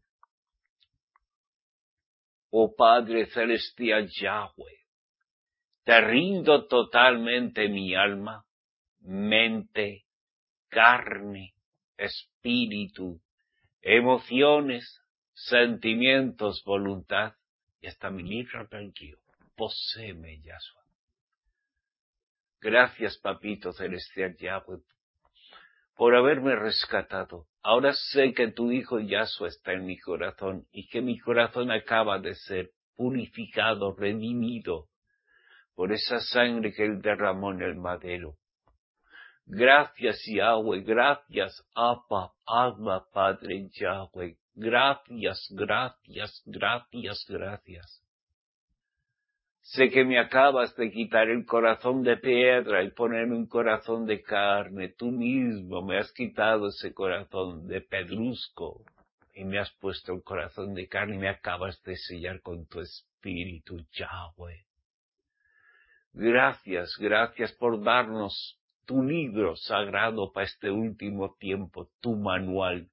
Oh Padre Celestial Yahweh, te rindo totalmente mi alma, mente, carne, espíritu, emociones, sentimientos, voluntad y hasta mi libre albedrío. Poséeme, Yahshua. Gracias, Papito Celestial Yahweh, por haberme rescatado. Ahora sé que tu Hijo Yahshua está en mi corazón y que mi corazón acaba de ser purificado, redimido por esa sangre que Él derramó en el madero. Gracias, Yahweh, gracias, Abba, Abba, Padre Yahweh. Gracias, gracias, gracias, gracias. Sé que me acabas de quitar el corazón de piedra y ponerme un corazón de carne. Tú mismo me has quitado ese corazón de pedrusco y me has puesto el corazón de carne y me acabas de sellar con tu espíritu, Yahweh. Gracias, gracias por darnos tu libro sagrado para este último tiempo, tu manual.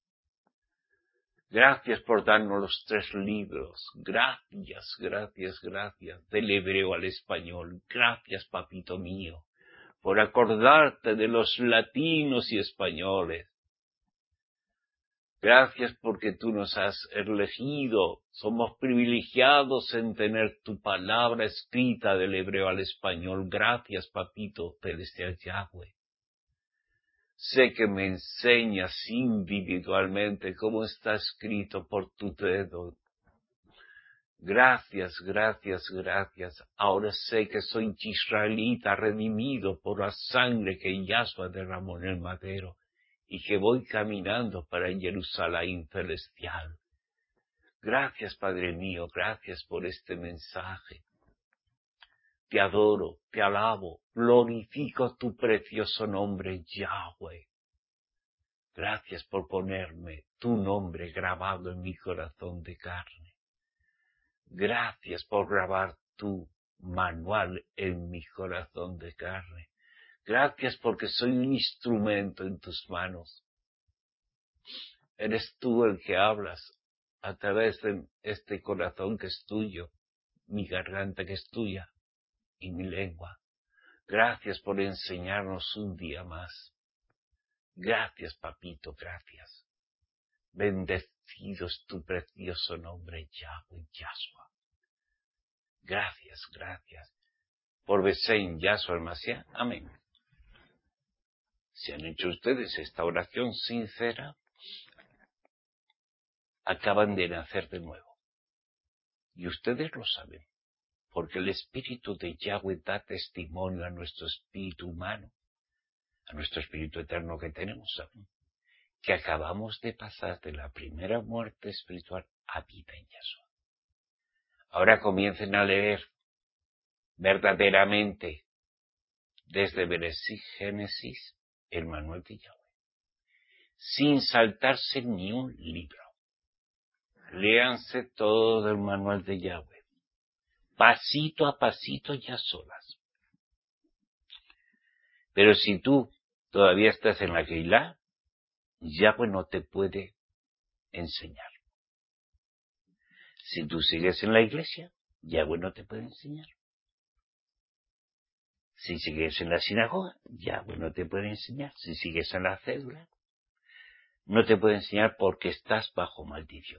Gracias por darnos los tres libros. Gracias, gracias, gracias. Del hebreo al español. Gracias, papito mío, por acordarte de los latinos y españoles. Gracias porque tú nos has elegido. Somos privilegiados en tener tu palabra escrita del hebreo al español. Gracias, papito celestial Yahweh. Sé que me enseñas individualmente cómo está escrito por tu dedo. Gracias, gracias, gracias. Ahora sé que soy israelita redimido por la sangre que Yahshua derramó en el madero y que voy caminando para Jerusalén celestial. Gracias, Padre mío, gracias por este mensaje. Te adoro, te alabo, glorifico tu precioso nombre, Yahweh. Gracias por ponerme tu nombre grabado en mi corazón de carne. Gracias por grabar tu manual en mi corazón de carne. Gracias porque soy un instrumento en tus manos. Eres tú el que hablas a través de este corazón que es tuyo, mi garganta que es tuya y mi lengua. Gracias por enseñarnos un día más. Gracias, papito, gracias. Bendecido es tu precioso nombre, Yahweh, Yahshua. Gracias, gracias. Por Besén, Yahshua, el Mashiach. Amén. Si han hecho ustedes esta oración sincera, acaban de nacer de nuevo. Y ustedes lo saben, porque el Espíritu de Yahweh da testimonio a nuestro espíritu humano, a nuestro espíritu eterno que tenemos, ¿saben? Que acabamos de pasar de la primera muerte espiritual a vida en Yahshua. Ahora comiencen a leer verdaderamente desde Bereshit, Génesis, el manual de Yahweh, sin saltarse ni un libro. Léanse todo el manual de Yahweh. pasito a pasito y a solas. Pero si tú todavía estás en la Keilah, Yahweh no te puede enseñar. Si tú sigues en la iglesia, Yahweh no te puede enseñar. Si sigues en la sinagoga, Yahweh no te puede enseñar. Si sigues en la cédula, no te puede enseñar porque estás bajo maldición,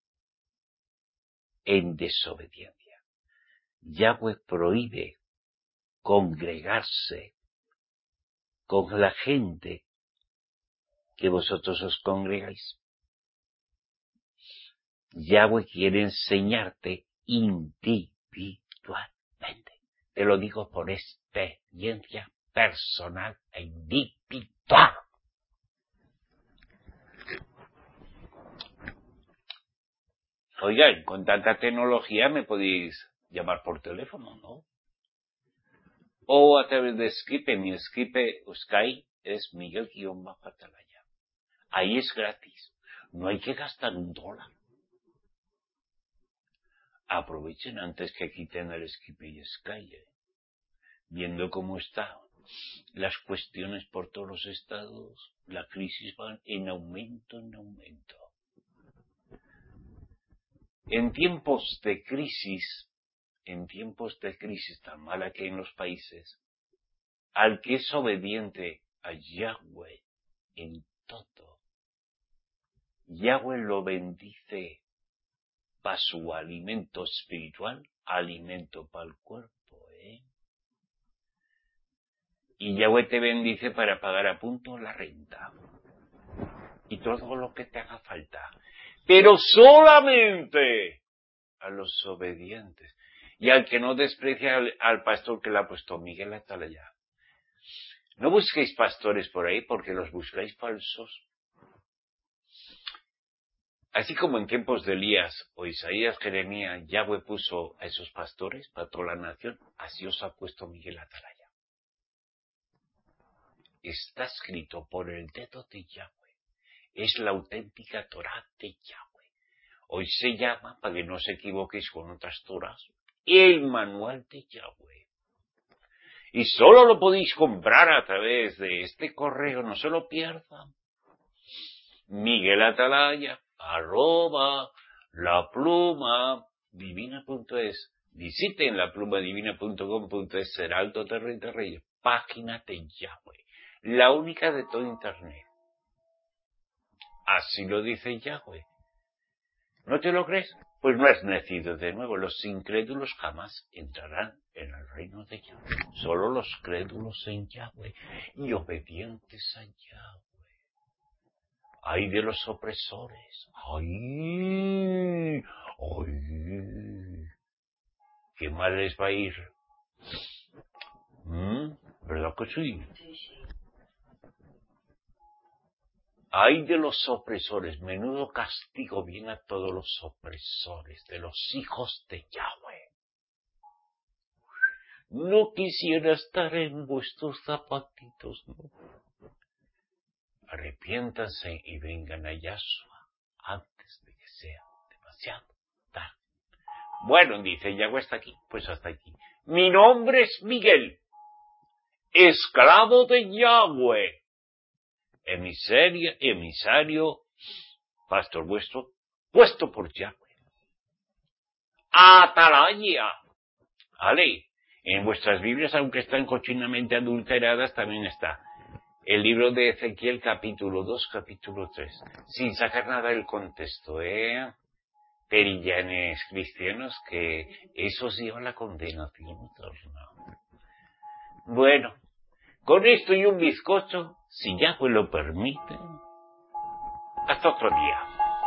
en desobediencia. Yahweh prohíbe congregarse con la gente que vosotros os congregáis. Yahweh quiere enseñarte individualmente. Te lo digo por experiencia personal e individual. Oigan, con tanta tecnología me podéis llamar por teléfono, ¿no? O a través de Skype. Mi Skype, Skype es Miguel-Atalaya. Ahí es gratis. No hay que gastar un dólar. Aprovechen antes que quiten el Skype y Skype. ¿eh? Viendo cómo están las cuestiones por todos los estados, la crisis va en aumento, en aumento. En tiempos de crisis, en tiempos de crisis tan mala que hay en los países, al que es obediente a Yahweh en todo, Yahweh lo bendice para su alimento espiritual, alimento para el cuerpo, ¿eh? Y Yahweh te bendice para pagar a punto la renta y todo lo que te haga falta, pero solamente a los obedientes y al que no desprecia al, al pastor que le ha puesto Miguel-Atalaya. No busquéis pastores por ahí porque los buscáis falsos. Así como en tiempos de Elías o Isaías, Jeremías, Yahweh puso a esos pastores para toda la nación, así os ha puesto Miguel-Atalaya. Está escrito por el dedo de Yahweh. Es la auténtica Torá de Yahweh. Hoy se llama, para que no os equivoquéis con otras Torás, el manual de Yahweh. Y solo lo podéis comprar a través de este correo, no se lo pierdan. Miguel-Atalaya, arroba, la pluma divina punto es. Visiten la pluma divina punto com punto es, será Alto Terrey de Reyes, página de Yahweh, la única de todo Internet. Así lo dice Yahweh. ¿No te lo crees? Pues no has nacido de nuevo. Los incrédulos jamás entrarán en el reino de Yahweh. Solo los crédulos en Yahweh y obedientes a Yahweh. ¡Ay de los opresores! ¡Ay! ¡Ay! ¡Qué mal les va a ir! ¿Mm? ¿Verdad que sí? Sí, sí. ¡Ay de los opresores! Menudo castigo viene a todos los opresores de los hijos de Yahweh. No quisiera estar en vuestros zapatitos, ¿no? Arrepiéntanse y vengan a Yahshua antes de que sea demasiado tarde. Bueno, dice Yahweh hasta aquí, pues hasta aquí. Mi nombre es Miguel, esclavo de Yahweh, emisario, emisario, pastor vuestro, puesto por Yahweh. Atalaya. ¿Vale? En vuestras Biblias, aunque están cochinamente adulteradas, también está el libro de Ezequiel, capítulo dos, capítulo tres, sin sacar nada del contexto, ¿eh? Perillanes cristianos, que eso os lleva a la condenación eterna. Bueno, con esto y un bizcocho, si Yahweh lo permite, hasta otro día.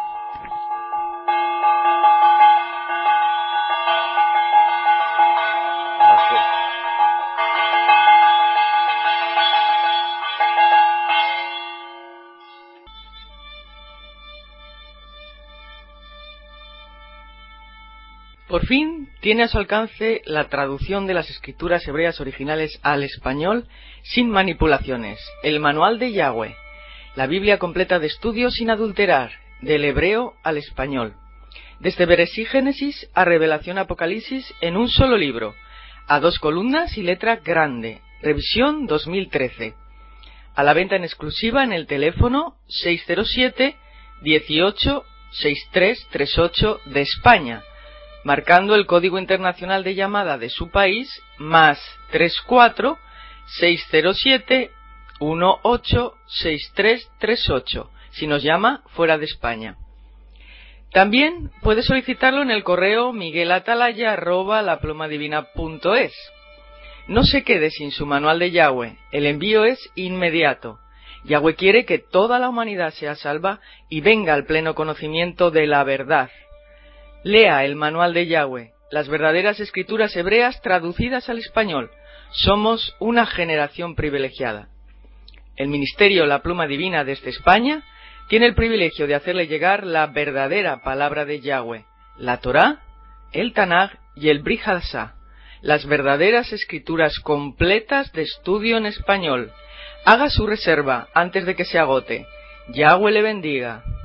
Por fin tiene a su alcance la traducción de las escrituras hebreas originales al español sin manipulaciones, el Manual de Yahweh, la Biblia completa de estudio sin adulterar, del hebreo al español. desde Beresí-Génesis a Revelación Apocalipsis en un solo libro, a dos columnas y letra grande, revisión dos mil trece. A la venta en exclusiva en el teléfono seis cero siete, dieciocho, sesenta y tres treinta y ocho de España, marcando el código internacional de llamada de su país más treinta y cuatro, seiscientos siete, dieciocho, sesenta y tres treinta y ocho, si nos llama fuera de España. También puede solicitarlo en el correo miguelatalaya arroba laplumadivina punto es. No se quede sin su manual de Yahweh, el envío es inmediato. Yahweh quiere que toda la humanidad sea salva y venga al pleno conocimiento de la verdad. Lea el manual de Yahweh, las verdaderas escrituras hebreas traducidas al español. Somos una generación privilegiada. El Ministerio La Pluma Divina desde España tiene el privilegio de hacerle llegar la verdadera palabra de Yahweh, la Torá, el Tanaj y el Brit Hadashah, las verdaderas escrituras completas de estudio en español. Haga su reserva antes de que se agote. Yahweh le bendiga.